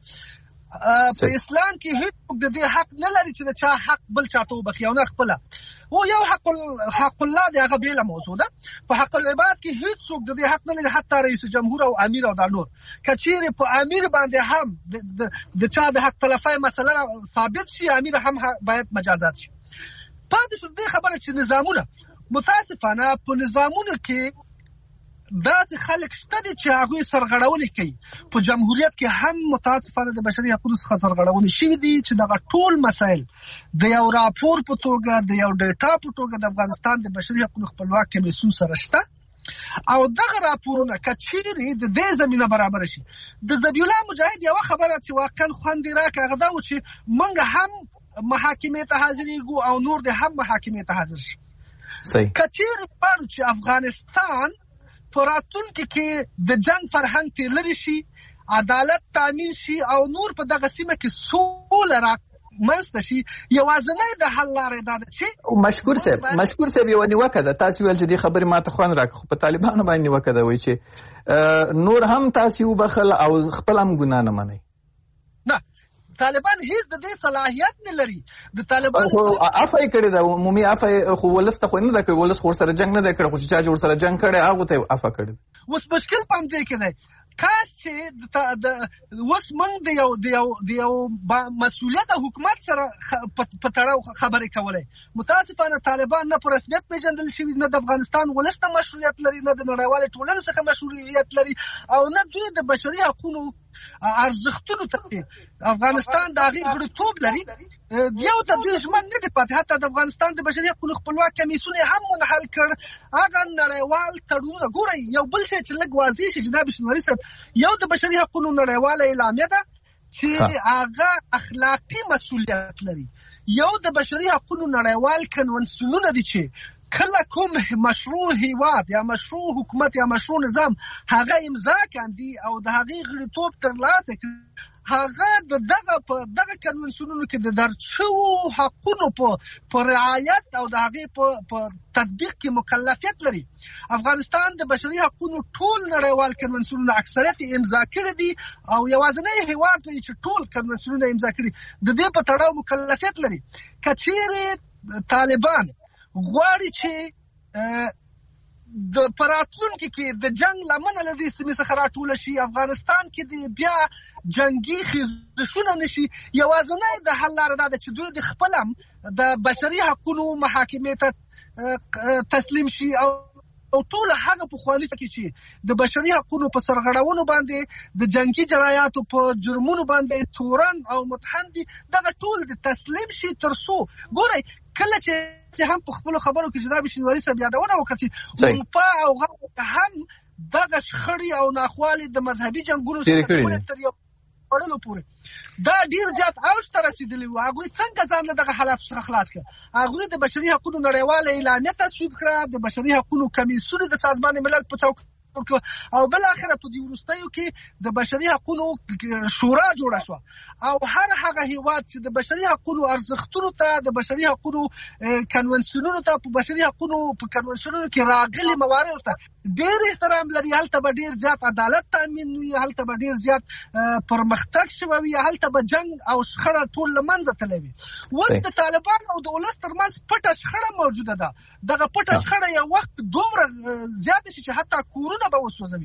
په اسلام کې هیڅ څوک د دې حق نه لري چې د چا حق بل چاته وبخي او نه خپله. او یو حق الله دی هغه بیله موضوع ده. په حق العباد کې هیڅ څوک د دې حق نه لري، حتی رئیس جمهور او امیر او دا نور. که چیرې په امیر باندې هم د چا د حق تلفۍ مسله ثابت شي، امیر هم باید مجازات شي. پاتې شو دې خبره چې نظامونه، متاسفانه په نظامونو کې داسې خلک شته دي چې هغوی سرغړونې کوي. په جمهوریت کې هم متاسفانه د بشري حقوقو څخه سرغړونې شوي دي چې دغه ټول مسایل د یو راپور په توګه، د یو ډیټا په توګه د افغانستان د بشري حقوقو خپلواک کمیسیون سره شته. او دغه راپورونه که چیرې د دې زمینه برابره شي، د ذبیح الله مجاهد یوه خبره چې واقعا خوند یې راکړه هغه دا و چې موږ هم محاکمې ته حاضرېږو او نور دې هم محاکمې ته حاضر شي. که چیرې غواړو چې افغانستان په راتلونکي کې د جنگ فرهنګ ترې لرې شي، عدالت تامین شي او نور په دغه سیمه کې سوله منځته شي، یوازینی د حل لاره دا ده چې مشکور صاحب یوه نیوکه ده. تاسې ویل چې دې خبرې ماته خوند راکړه، خو په طالبانو باندې نیوکه ده وایي چې نور هم تاسې وبخل او خپل هم ګناه نه منئ. نه، طالبان هیڅ د دې صلاحیت نه لري. د طالبان خو عفو یې کړې ده، عمومي عفو خو ولس ته خو نه ده کړې، ولس خو ورسره جنګ نه دی کړی، خو چې چا چې ورسره جنګ کړی هغو ته یې عفو کړې. اوس مشکل په همدې کې دی، کاش چې اوس موږ د یو مسؤلیت حکومت سره په تړاو خبرې کولای. متاسفانه طالبان نه په رسمیت پیژندل شوي، نه د افغانستان ولس ته مشروعیت لري، نه د نړیوالې ټولنې څخه مشروعیت لري، او نه دوی د بشري حقوقو ارزښتونو ته افغانستان د هغې غړیتوب لري. یو ته دوی ژمن نه دي پاتې. حتی د افغانستان د بشري حقوقو خپلواک کمیسیون هم منحل کړ. هغه نړیوال تړونونه، ګورئ یو بل شی چې لږ واضح شي جناب شنواري صاحب، یو د بشري حقوقو نړیواله اعلامیه ده چې هغه اخلاقي مسؤلیت لري. یو د بشري حقوقو نړیوال کنونسیونونه دي چې کله کوم مشروع هیواد یا مشروع حکومت یا مشروع نظام هغه امضا کاندي او د هغې غړیتوب ترلاسه کړي، هغه دغه کنونسیونونو کې د درج شوو حقونو په رعایت او د هغې په تطبیق کې مکلفیت لري. افغانستان د بشري حقونو ټول نړیوال کنونسیونونه اکثریت امضا کړي دي او یوازینی هیواد دی چې ټول کنونسیونونه امضا کړي د دې په تړاو مکلفیت لري. که چیرې طالبان غواړي چې د پراتلونکو کې د جنگ لمنه له دې سیمې څخه راټوله شي، افغانستان کې د بیا جنگي خیزشونه نشي، یوازینی د حل لاره دا ده چې دوی د خپل هم د بشري حقونو محاکمې ته تسلیم شي او ټول هغه پخواني کې چې د بشري حقونو په سرغړونو باندې د جنگي جنایاتو په جرمونو باندې تورن او متهم دي، دغه ټول د تسلیم شي. ترڅو ګورئ کله چې هم په خپل خبرو کې جناب شینواري صاحب یادونه وکړه چې اروپا او غرب هم دغه شخړې او ناخوالې د مذهبي جنګونو سره تر یو وړلو پورې دا ډیر زیات اوج ته رسیدلی و. هغوی څنګه ځان له دغه حالاتو څخه خلاص کړه؟ هغوی د بشري حقونو نړیواله اعلامیه تصویب کړه، د بشري حقونو کمیسیون د سازمان ملل په څوکۍ او بل اخره په دې وروستیو کې د بشري حقونو شورا جوړه شو او هر هغه هیواد چې د بشري حقونو ارزښتونو ته د بشري حقونو کنونسیونونو ته په بشري حقونو په کنونسیونونو کې راغلي موارد ته ډېر احترام لري، هلته به ډېر زیات عدالت تامین وي، هلته به ډېر زیات پرمختګ شوی وي، هلته به جنگ او شخړه ټول له منځه تللی وي. اوس د طالبان او د ولس ترمنځ پټه شخړه موجوده ده. دغه پټه شخړه یو وخت دومره زیاته شي چې حتی کورونه به وسوځوي.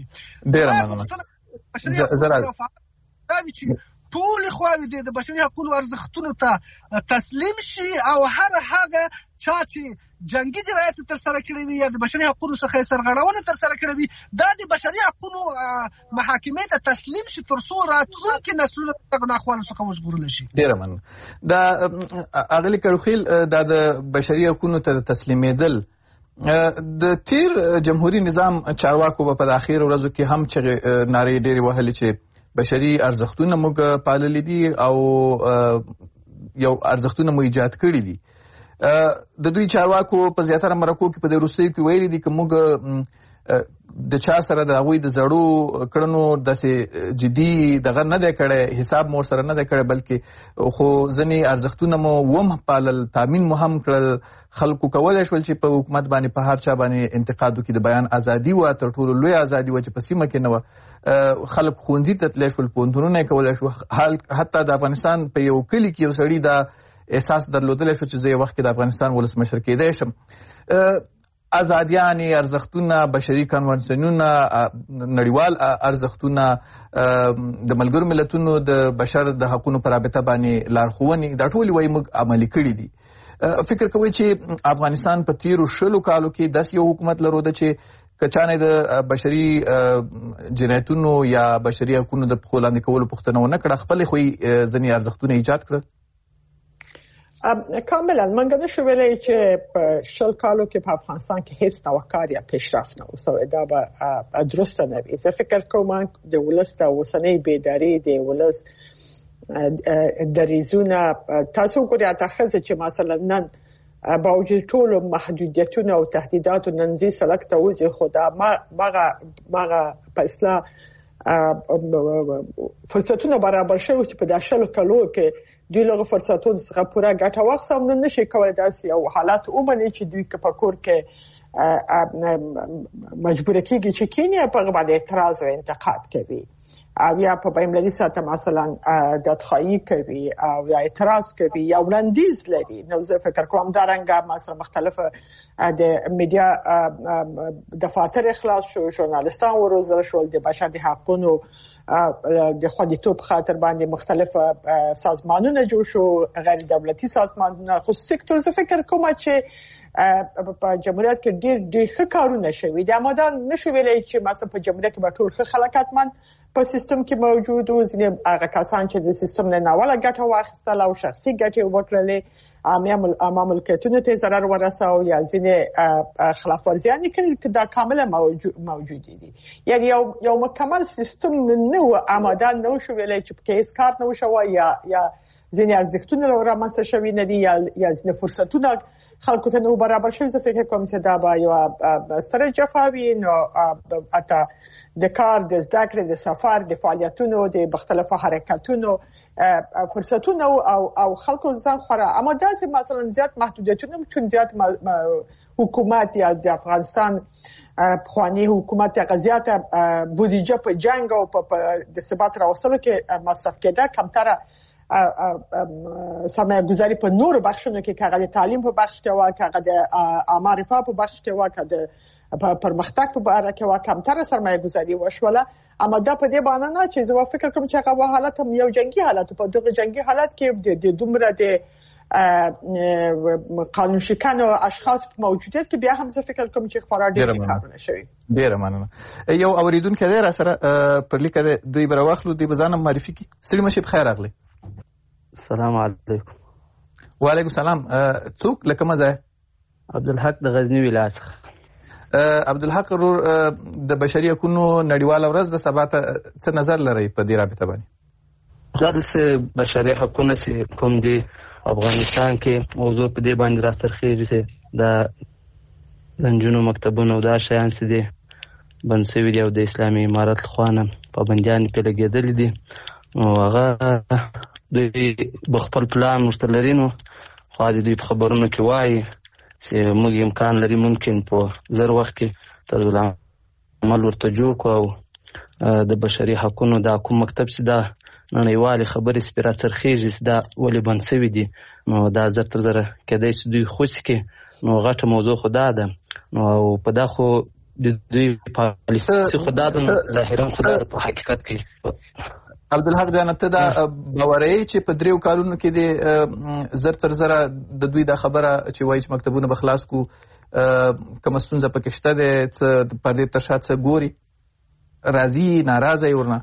دا وي چې ټولې خواوې د بشري حقونو ارزښتونو ته تسلیم شي او هر هغه چا چې جنگي جنایت ترسره کړی وي یا د بشري حقونو څخه سرغړونه ترسره کړې وي دا د بشري حقونو محاکمې ته تسلیم شي ترڅو راتلونکي نسلونه دغه ناخوالو څخه وژغورل شي. ډېره مننه. دا اغلې کړوخیل دا د بشري حقونو ته تسلیمېدل د تیر جمهوریت نظام چارواکو په اخیر ورځو کې هم چې نارې ډېرې وهلې چې بشري ارزښتونه موږ پاللي دي او یو ارزښتونه مو ایجاد کړي دي. د دوی چارواکو په زیاتره مرکو کې په دې وروستیو کې ویلي دي چې موږ د چا سره د هغوی د زړو کړنو داسې جدي دغه نه دی کړی، حساب مو سره نه دی کړی، بلکې خو ځینې ارزښتونه مو وم پالل، تامین مو هم کړل. خلکو کولی شول چې په حکومت باندې په هر چا باندې انتقاد وکړي. د بیان ازادي وه، تر ټولو لوی ازادي وه چې په سیمه کې نه وه. خلک ښوونځي ته تللی شول، پوهنتونونه یې کولی شو. حتی د افغانستان په یو کلي کې یو سړي دا احساس درلودلی شو چې زه یو وخت کې د افغانستان ولسمشر کېدی شم. ازادیانې، ارزښتونه، بشري کنونسیونونه، نړیوال ارزښتونه، د ملګرو ملتونو د بشر د حقونو په رابطه باندې لارښوونې دا ټولې وایي موږ عملي کړي دي. فکر کوئ چې افغانستان په تیرو 20 کالو کې داسې یو حکومت لرلوده چې که چا نه د بشري جنایتونو یا بشري حقونو د پښو لاندې کولو پوښتنه ونه کړه، خپلې خو یې ځینې ارزښتونه ایجاد کړل؟ کاملا منګه نشو ویلای چې په 20 کالو کې په افغانستان کې هیڅ نوښت یا پیشرفت نه و. دا به درسته نه وي. زه فکر کوم د ولس د اوسنۍ بیداري، د ولس دریځونه، تاسو ګورئ اتخذ چې مثلا نن باوجود ټولو محدودیتونو او تهدیداتو ننځي سړک ته وځي، خو دا ماغه په اصلاح فرصتونه برابر شوي چې په 20 کالو کې دوی له فرصتونو څخه پوره ګټه واخلي. نو نشي کولای داسې یو حالات ومني چې دوی په کور کې مجبور کیږي چې کینیا په باندې اعتراض او انتقاد کوي او یا په بین‌المللي سطح مثلا دادخواهی کوي او یا اعتراض کوي یا وړاندیز لري. نو زه فکر کوم دا رنګه مثلا مختلفه د میډیا دفاتر اخلاص شو، ژورنالیستان وروزل شول، د بشري حقوقو د خوندیتوب خاطر باندې مختلف سازمانونه جوړ شو، غیر دولتي سازمانونه، خصوصي سکتور. زه فکر کوم چې په جمهوریت کې ډېر ښه کارونه شوي دي. اما دا نشو ویلی چې مثلا په جمهوریت کې به ټول ښه خلک حتما په سیستم کې موجود وو. ځینې هغه کسان چې د سیستم نه ناوړه ګټه واخیستله او شخصي ګټې وکړلې، عامه ملکیتونو ته ضرر ورساو یا ځینې خلاف ورزیان یې کړي، که دا کاملا موجود دي. یعنی یو مکمل سیستم نه و، آماده نه شو ویلی چې پکې هیڅ کار نه وشوه یا ځینې ارزښتونه رامنځته شوي نه دي یا ځینې فرصتونه خلکو ته نو برابر شوی، زه فکر کوم چې دا به یو ستره جفاوي. نو اته د کار، د زده کړې، د سفر، د فعالیتونو، د مختلفو حرکتونو فرصتونه او خلکو ځان خورا. اما داسې مثلا زیات محدودیتونه چون زیات حکومت یا د افغانستان پخوانی حکومت غزیات بودجه په جنگ او په د ثبات راوستلو کې مصرف کېده، کمتره سرمایه گذاری په نور بخشونو کې، که د تعلیم په بخش کې و، که د معرفت په بخش کې و، که د پرمختګ په اړه کې و، کمتره سرمایه گذاری وشوله. اما دا په دې باندې نه چې زه فکر کوم چې هغه حالت هم یو جنگي حالت، په دغه جنگي حالت کې د دومره د قانون شکنو اشخاص موجودیت کې بیا هم زه فکر کوم چې خورا ډېر کارونه شوي. ډېره مننه. یو اوریدونکی دی را سره پر لیکه دی، دوی به راواخلو، دوی به ځان هم معرفي کړي. ستړي مه شئ، بخیر راغلی. السلام علیکم. وعلیکم السلام. څوک له کومه ځایه؟ عبدالحق د غزني ولایت. عبدالحق ورور، د بشري حقوقو نړیواله ورځ د سبا ته څه نظر لرئ په دې رابطه باندې؟ دا د بشري حقوقو چې کوم دي افغانستان کې موضوع په دې باندې راڅرخېږي چې د نجونو مکتبونو او دا شیان چې دي بند شوي دي او د اسلامي امارت لخوا نه پابندیانې پرې لګېدلې دي، نو هغه دوی به خپل پلان ورته لري، نو خو دوی په خبرونو کې وایي چې موږ امکان لري ممکن په زر وخت کې طرزالعمل ورته جوړ کړو او د بشري حقوقو دا کوم مکتب چې دا نړیوالې خبرې سپې راڅرخېږي چې دا ولې بند شوي دي، نو دا زر تر زره کېدی چې دوی خوشي کړي. نو غټه موضوع خو دا ده، نو په دا خو د دوی پالیسي خو دا ده، نو ظاهرا خو دا په حقیقت کې. عبدالحق جانه، ته دا باورې چې په 3 کالونو کې د زر تر زره د دوی دا خبره چې وایي چې مکتبونه به خلاص کو، کومه ستونزه پکې شته دی، څه پردې تر شا څه ګوري، راضي ناراضه یې ورنه؟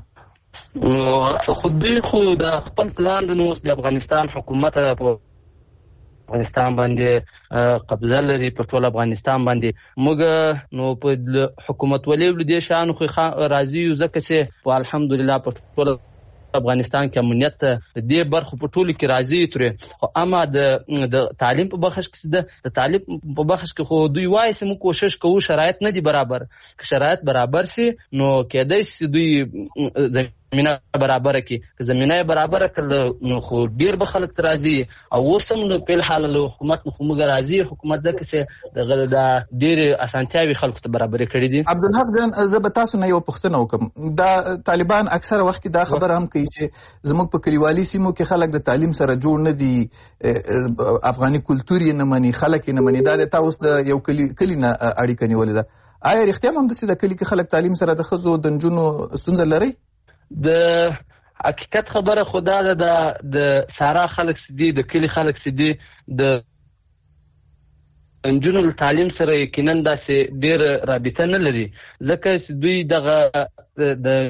خو دوی خو د خپل پلان د نو د افغانستان حکومت په افغانستان باندې قبضه لري، په ټول افغانستان باندې. موږ نو په حکومت ولې دې شانو خو راضي یو، ځکه چې په الحمدلله په ټول افغانستان کې امنیت د دې برخو په ټولو کې راضي ترې. خو اما د تعلیم په بخش کې د تعلیم په بخش کې خو دوی وایي چې موږ کوشش کوو، شرایط نه دي برابر. که شرایط برابر سي نو کېدای شي دوی زمینه برابر کړي. که زمینه برابر کړل نو خو ډیر به خلک راضي، او اوس هم نو په حال له حکومت خو موږ راضي، حکومت ځکه چې د ډیر اسانتیاوي خلکو ته برابر کړي دي. عبدالحق جان، زه به تاسو نه یو پوښتنه وکړم. دا طالبان اکثره وخت کې دا خبره هم کوي چې زموږ په کلیوالي سیمو کې خلک د تعلیم سره جوړ نه دي، افغاني کلتور یې نه مني، خلک یې نه مني. دا د تاسو د یو کلی نه اړیکه نیولې ده. آیا رښتیا هم داسې د کلي کې خلک تعلیم سره د ښځو د نجونو ستونزه لري؟ د حقیقت خبره خدا ده، د سارا خلک سدي، د کلی خلک سدي، د نجونو تعلیم سره یقینا داسې ډېر رابطه نه لري، ځکه چې دوی دغه د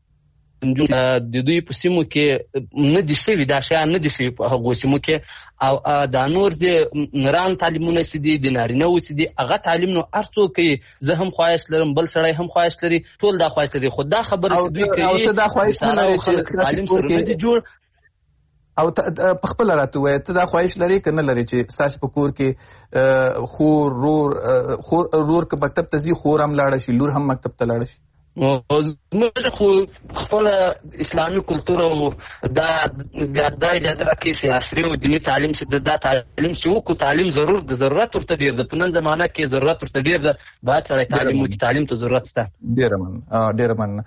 د دوی په سیمو کې نه دي شوي، دا شیان نه دي شوي په هغو سیمو کې. او دا نور د نران تعلیمونه چې دي، د نارینه‌و چې دي، هغه تعلیم نو هر څوک کوي. زه هم خواهش لرم، بل سړی هم خواهش لري، ټول دا خواهش لري. خو دا خبره چې دوی کوي، او ته دا خواهش نه لري چې تعلیم سره نه دي جوړ، او په خپل راته وایي ته دا خواهش لري که نه لري چې ستاسو په کور کې خور رور که مکتب ته ځي، خور هم لاړه شي، لور هم مکتب ته لاړه شي؟ موږ خو خپل اسلامي کلتور او دا اجازه راکړي چې عصري او دیني تعلیم چې دا تعلیم چې وکړو، تعلیم ضرور د ضرورت ورته ډېر ده. په نن زمانه کې ضرورت ورته ډېر ده، باید سړی تعلیم وکړي، تعلیم ته ضرورت شته. ډېره مننه.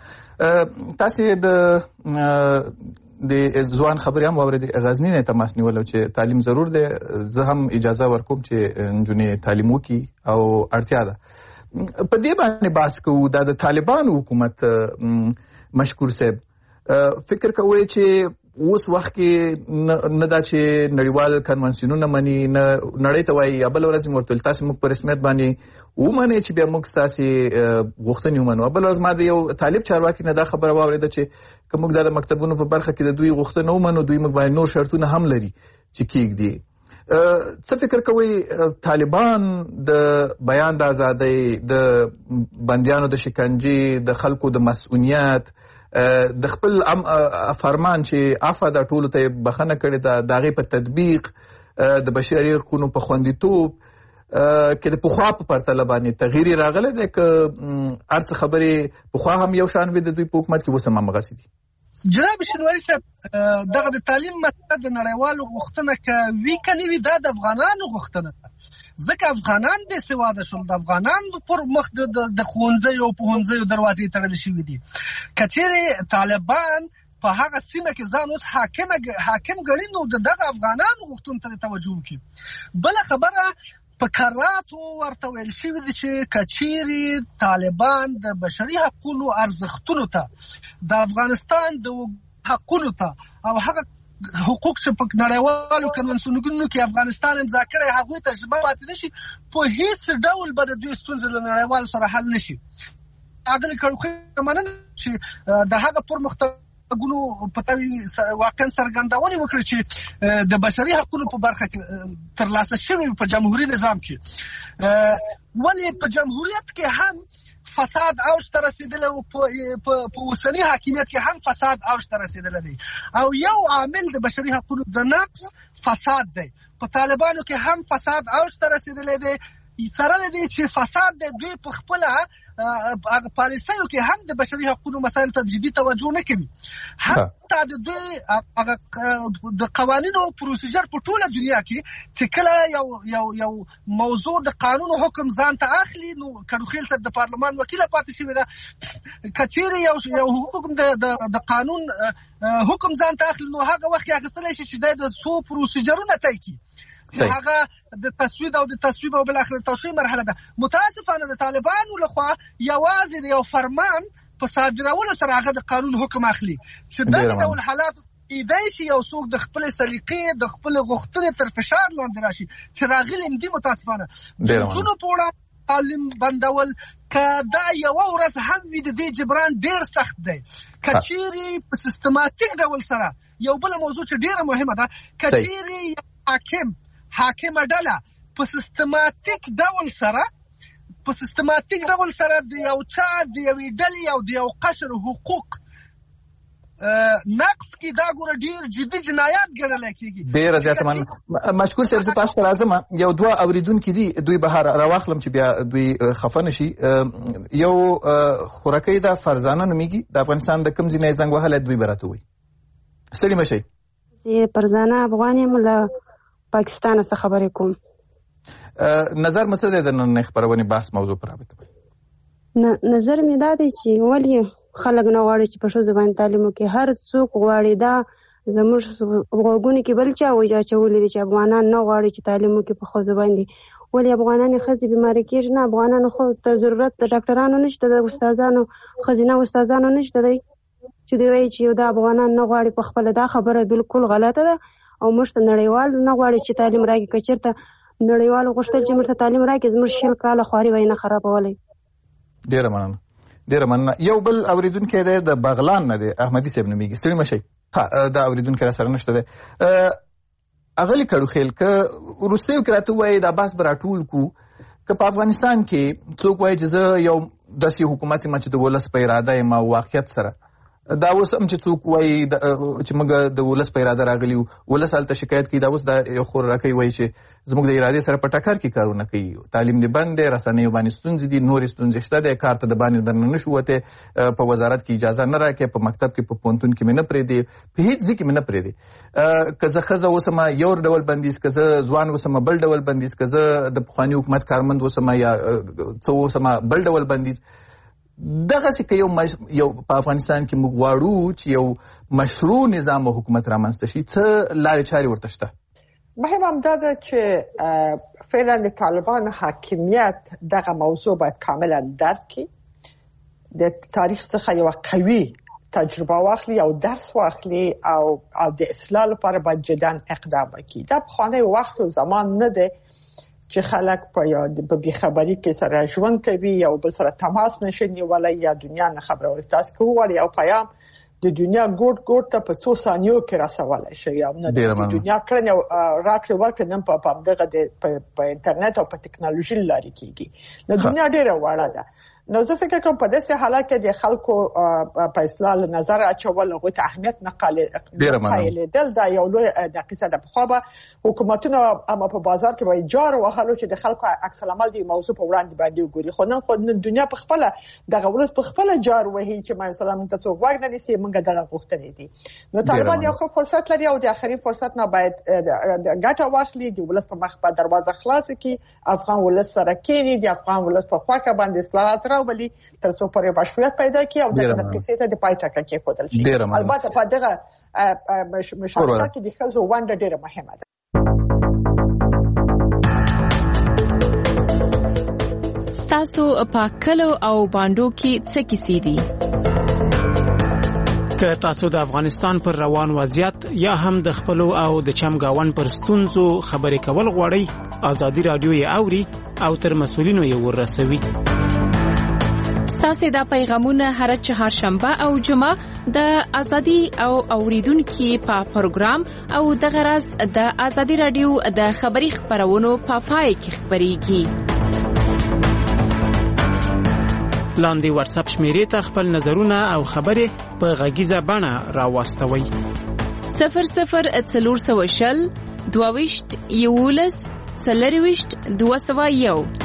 تاسې د ځوان خبرې هم واورېدې، غزني نه تماس نیولو چې تعلیم ضرور دی. زه هم اجازه ورکوم چې نجونې تعلیم وکړي او اړتیا ده. په دې باندې بحث کوو. دا د طالبانو حکومت مشکور صاحب، فکر کوي چې اوس وخت کې نه دا چې نړیوال کنونسیونونه مني، نه نړۍ ته وایي بل ورځ ورته تاسو موږ په رسمیت باندې ومنئ چې بیا موږ ستاسې غوښتنې ومنو. بل ورځ ما د یو طالب چارواکي نه دا خبره واورېده چې که موږ دا د مکتبونو په برخه کې د دوی غوښتنه ومنو، دوی موږ باندې نور شرطونه هم لري چې کېږدي. څه فکر کوي طالبان د بیان د ازادۍ، د بندیانو د شکنجې، د خلکو د مسؤلیت، د خپل فرمان چې عفو د ټولو ته بخښنه کړې ده، د هغې په تطبیق د بشري حقوقو په خوندیتوب کې د پخوا په پرتله باندې تغییر راغلی دی که هر څه خبرې پخوا هم یو شان وي د دوی په حکومت کې اوس هم همغسې دي؟ جناب شینواري صاحب دغه د تعلیم مسله د نړیوالو غوښتنه که وي که نه وي دا د افغانانو غوښتنه ده، ځکه افغانان بې سواده شول، د افغانانو پر مخ د ښوونځیو او پوهنځیو دروازې تړل شوي دي. که چیرې طالبان په هغه سیمه کې ځان اوس حاکم ګڼي نو دغه افغانانو غوښتنو ته توجه وکړي. بله خبره په کراتو ورته ویل شوي دي چې که چیرې طالبان د بشري حقونو ارزښتونو ته د افغانستان د حقونو ته او هغه حقوق چې په نړیوالو کنونسیونونو کې افغانستان امضا کړی هغوی ته ژمنه پاتې نشي، په هیڅ ډول به د دوی ستونزې له نړیوالو سره حل نشي. اغلې کړوخې مننه چې د هغه پرمختګ واقعا څرګندونې وکړي چې د بشري حقوقو په برخه کې ترلاسه شوي په جمهوریت نظام کې. ولې په جمهوریت کې هم فساد اوج ته رسیدلی او په اوسني حاکمیت کې هم فساد اوج ته رسیدلی دی او یو عامل د بشري حقوقو د نقض فساد دی. په طالبانو کې هم فساد اوج ته رسیدلی دی، سره دی چې فساد دی دوی په خپله هغه پالیسیو کې هم د بشري حقوقو مسایلو ته جدي توجه نه کوي. حتی د دوی هغه د قوانینو او پروسیجر په ټوله دنیا کې چې کله یو موضوع د قانون حکم ځان ته اخلي نو کډوخیل صاحب د پارلمان وکیله پاتې شوی ده، که چیرې یو حکم د قانون حکم ځان ته اخلي نو هغه وخت یې اخیستلی شي چې د څو پروسیجرونه طی کړي چې هغه د تصویب او بالاخره د توشیح مرحله ده. متاسفانه د طالبانو لخوا یوازې د یو فرمان په صادرولو سره هغه د قانون حکم اخلي چې دغه ډول حالات کیدای شي یو څوک د خپلې سلیقې د خپلې غوښتنې تر فشار لاندې راشي چې راغلي هم دي. متاسفانه جنسونو په وړاندې تعلیم بندول که دا یوه ورځ هم وي د دې جبران ډېر سخت دی. که چیرې په سیستماتیک ډول سره یو بله موضوع چې ډېره مهمه ده، که چیرې حاکمه ډله په سیستماتیک ډول سره د یو چا د یوې ډلې او د یو قشر حقوق نقص کې دا ګوره ډېر جدي جنایات ګڼلی کېږي. ډېره زیاته مننه. مشکور صاحب زه تاسو ته راځم. یو دوه اورېدونکي دي دوی به راواخلم چې بیا دوی خفه نه شي. یو خورکۍ ده فرزانه نومیږي، د افغانستان د کوم ځای نه یې زنګ وهلی دوی به راته ووایي. ستړي مه شئ. فرزانه افغان یم، له پاکستان څخه خبرې کوم. نظر مو څه دی د نننۍ خپرونې بحث موضوع په رابطه باندې؟ نظر مې دا دی چې ولې خلک نه غواړي چې په ښځو باندې تعلیم وکړي. هر څوک غواړي، دا زموږ غوږونو کې بل چا اچولي دي چې افغانان نه غواړي چې تعلیم وکړي په ښځو باندې. ولې افغانان ښځې بیمارې کېږي؟ نه، افغانانو خو ته ضرورت د ډاکټرانو نشته، د استادانو ښځینه استادانو نشته دی چې دوی وایي چې دا افغانان نه غواړي په خپله. دا خبره بالکل غلطه ده او موږ ته نړیوال نه غواړي چې تعلیم راکړي. که چېرته نړیوالو غوښتل چې موږ ته تعلیم راکړي زموږ 20 کاله خواري وای نه خرابولی. ډېره مننه. یو بل اورېدونکی دی د بغلان نه دی، احمدي صاحب نومیږي. ستړي مه شئ. دا اورېدونکی را سره نشته دی. اغلې کړوخیل که وروستیو کې راته ووایي دا بحث به راټول کړو که په افغانستان کې څوک وایي چې زه یو داسې حکومت یم چې د ولس په اراده یم او واقعیت سره دا اوس هم چې څوک وایي چې موږ د ولس په اراده راغلي یو، ولس هلته شکایت کوي، دا اوس دا یو خورکۍ وایي چې زموږ د ارادې سره په ټکر کې کارونه کوي، تعلیم دې بند دی، رسنیو باندې ستونزې دي، نورې ستونزې شته دی، کار ته د باندې درنه نه شو وتی، په وزارت کې اجازه نه راکوي، په مکتب کې په پوهنتون کې مې نه پرېږدي، په هېڅ ځای کې مې نه پرېږدي. که زه ښځه اوسمه یو ډول بندیز، که زه ځوان اوسمه بل ډول بندیز، که زه د پخواني حکومت کارمند اوسمه یا څه اوسمه بل ډول بندیز. دغسې که یو په افغانستان کې موږ غواړو چې یو مشروع نظام او حکومت رامنځته شي، څه لارې چارې ورته شته؟ مهم همدا ده چې فعلا د طالبانو حاکمیت دغه موضوع باید کاملا درک کړي، د تاریخ څخه یو قوي تجربه واخلي او درس واخلي او د اصلاح لپاره باید جدا اقدام وکړي. دا پخوانی وخت و زمان نه دی چې خلک په بیخبري کې سره ژوند کوي یا بل سره تماس نشي نیولی یا دنیا نه خبره ورته. تاسو که وغواړئ یو پیام د دنیا ګوټ ګوټ ته په 2 ثانیو کې رسولی شي یا نه د دنیا کړنې راکړې ورکړې نن په همدغه په انټرنیټ او په ټکنالوژي لارې کېږي. نو دنیا ډېره وړه ده. نو زه فکر کوم په داسې حالت کې د خلکو په اصلاح نظر اچول هغه ته اهمیت نه قایل دل دا یو لوی د قصه د خو حکومتونه اما په بازار کې وای جار وهلو چې د خلکو عکس العمل دی موضوع په وړاندې باندې وګوري خو نن دنیا په خپل د غولس په خپل جار وهي چې مثلا موږ ته څوک واګ نه نسی موږ دغه غوښتنې دي نو طالبان یو فرصت لري او د اخري فرصت نه باید ګټه واخلي د ولس په مخ په دروازه خلاص کړي افغان ولس سره کېنی د افغان ولس په خوا کې باندې اصلاحات راوبلي ترڅو پرې مشروعیت پیدا کړي او د قصې ته د پای ټاکه کې خودل شي البته په دغه مشارکت کې د خزو ونده ډیره مهمه ده تاسو په کلو او باندو کې څه کیسې دي که تاسو د افغانستان پر روان وضعیت یا هم د خپلو او د چمګاون پر ستونزو خبرې کول غواړئ ازادي رادیو یې اوري او تر مسؤلینو یې ورسوي تاسو دا پیغامونه هر چهارشنبه او جمعه د ازادي او اوریدونکو په پروګرام او د غرض د ازادي رادیو د خبري خبرونو په پای کې خبريږي لاندې واتس اپ شمیرې ته خپل نظرونه او خبرې په غږیزه بڼه راوستوي 00 22 11 201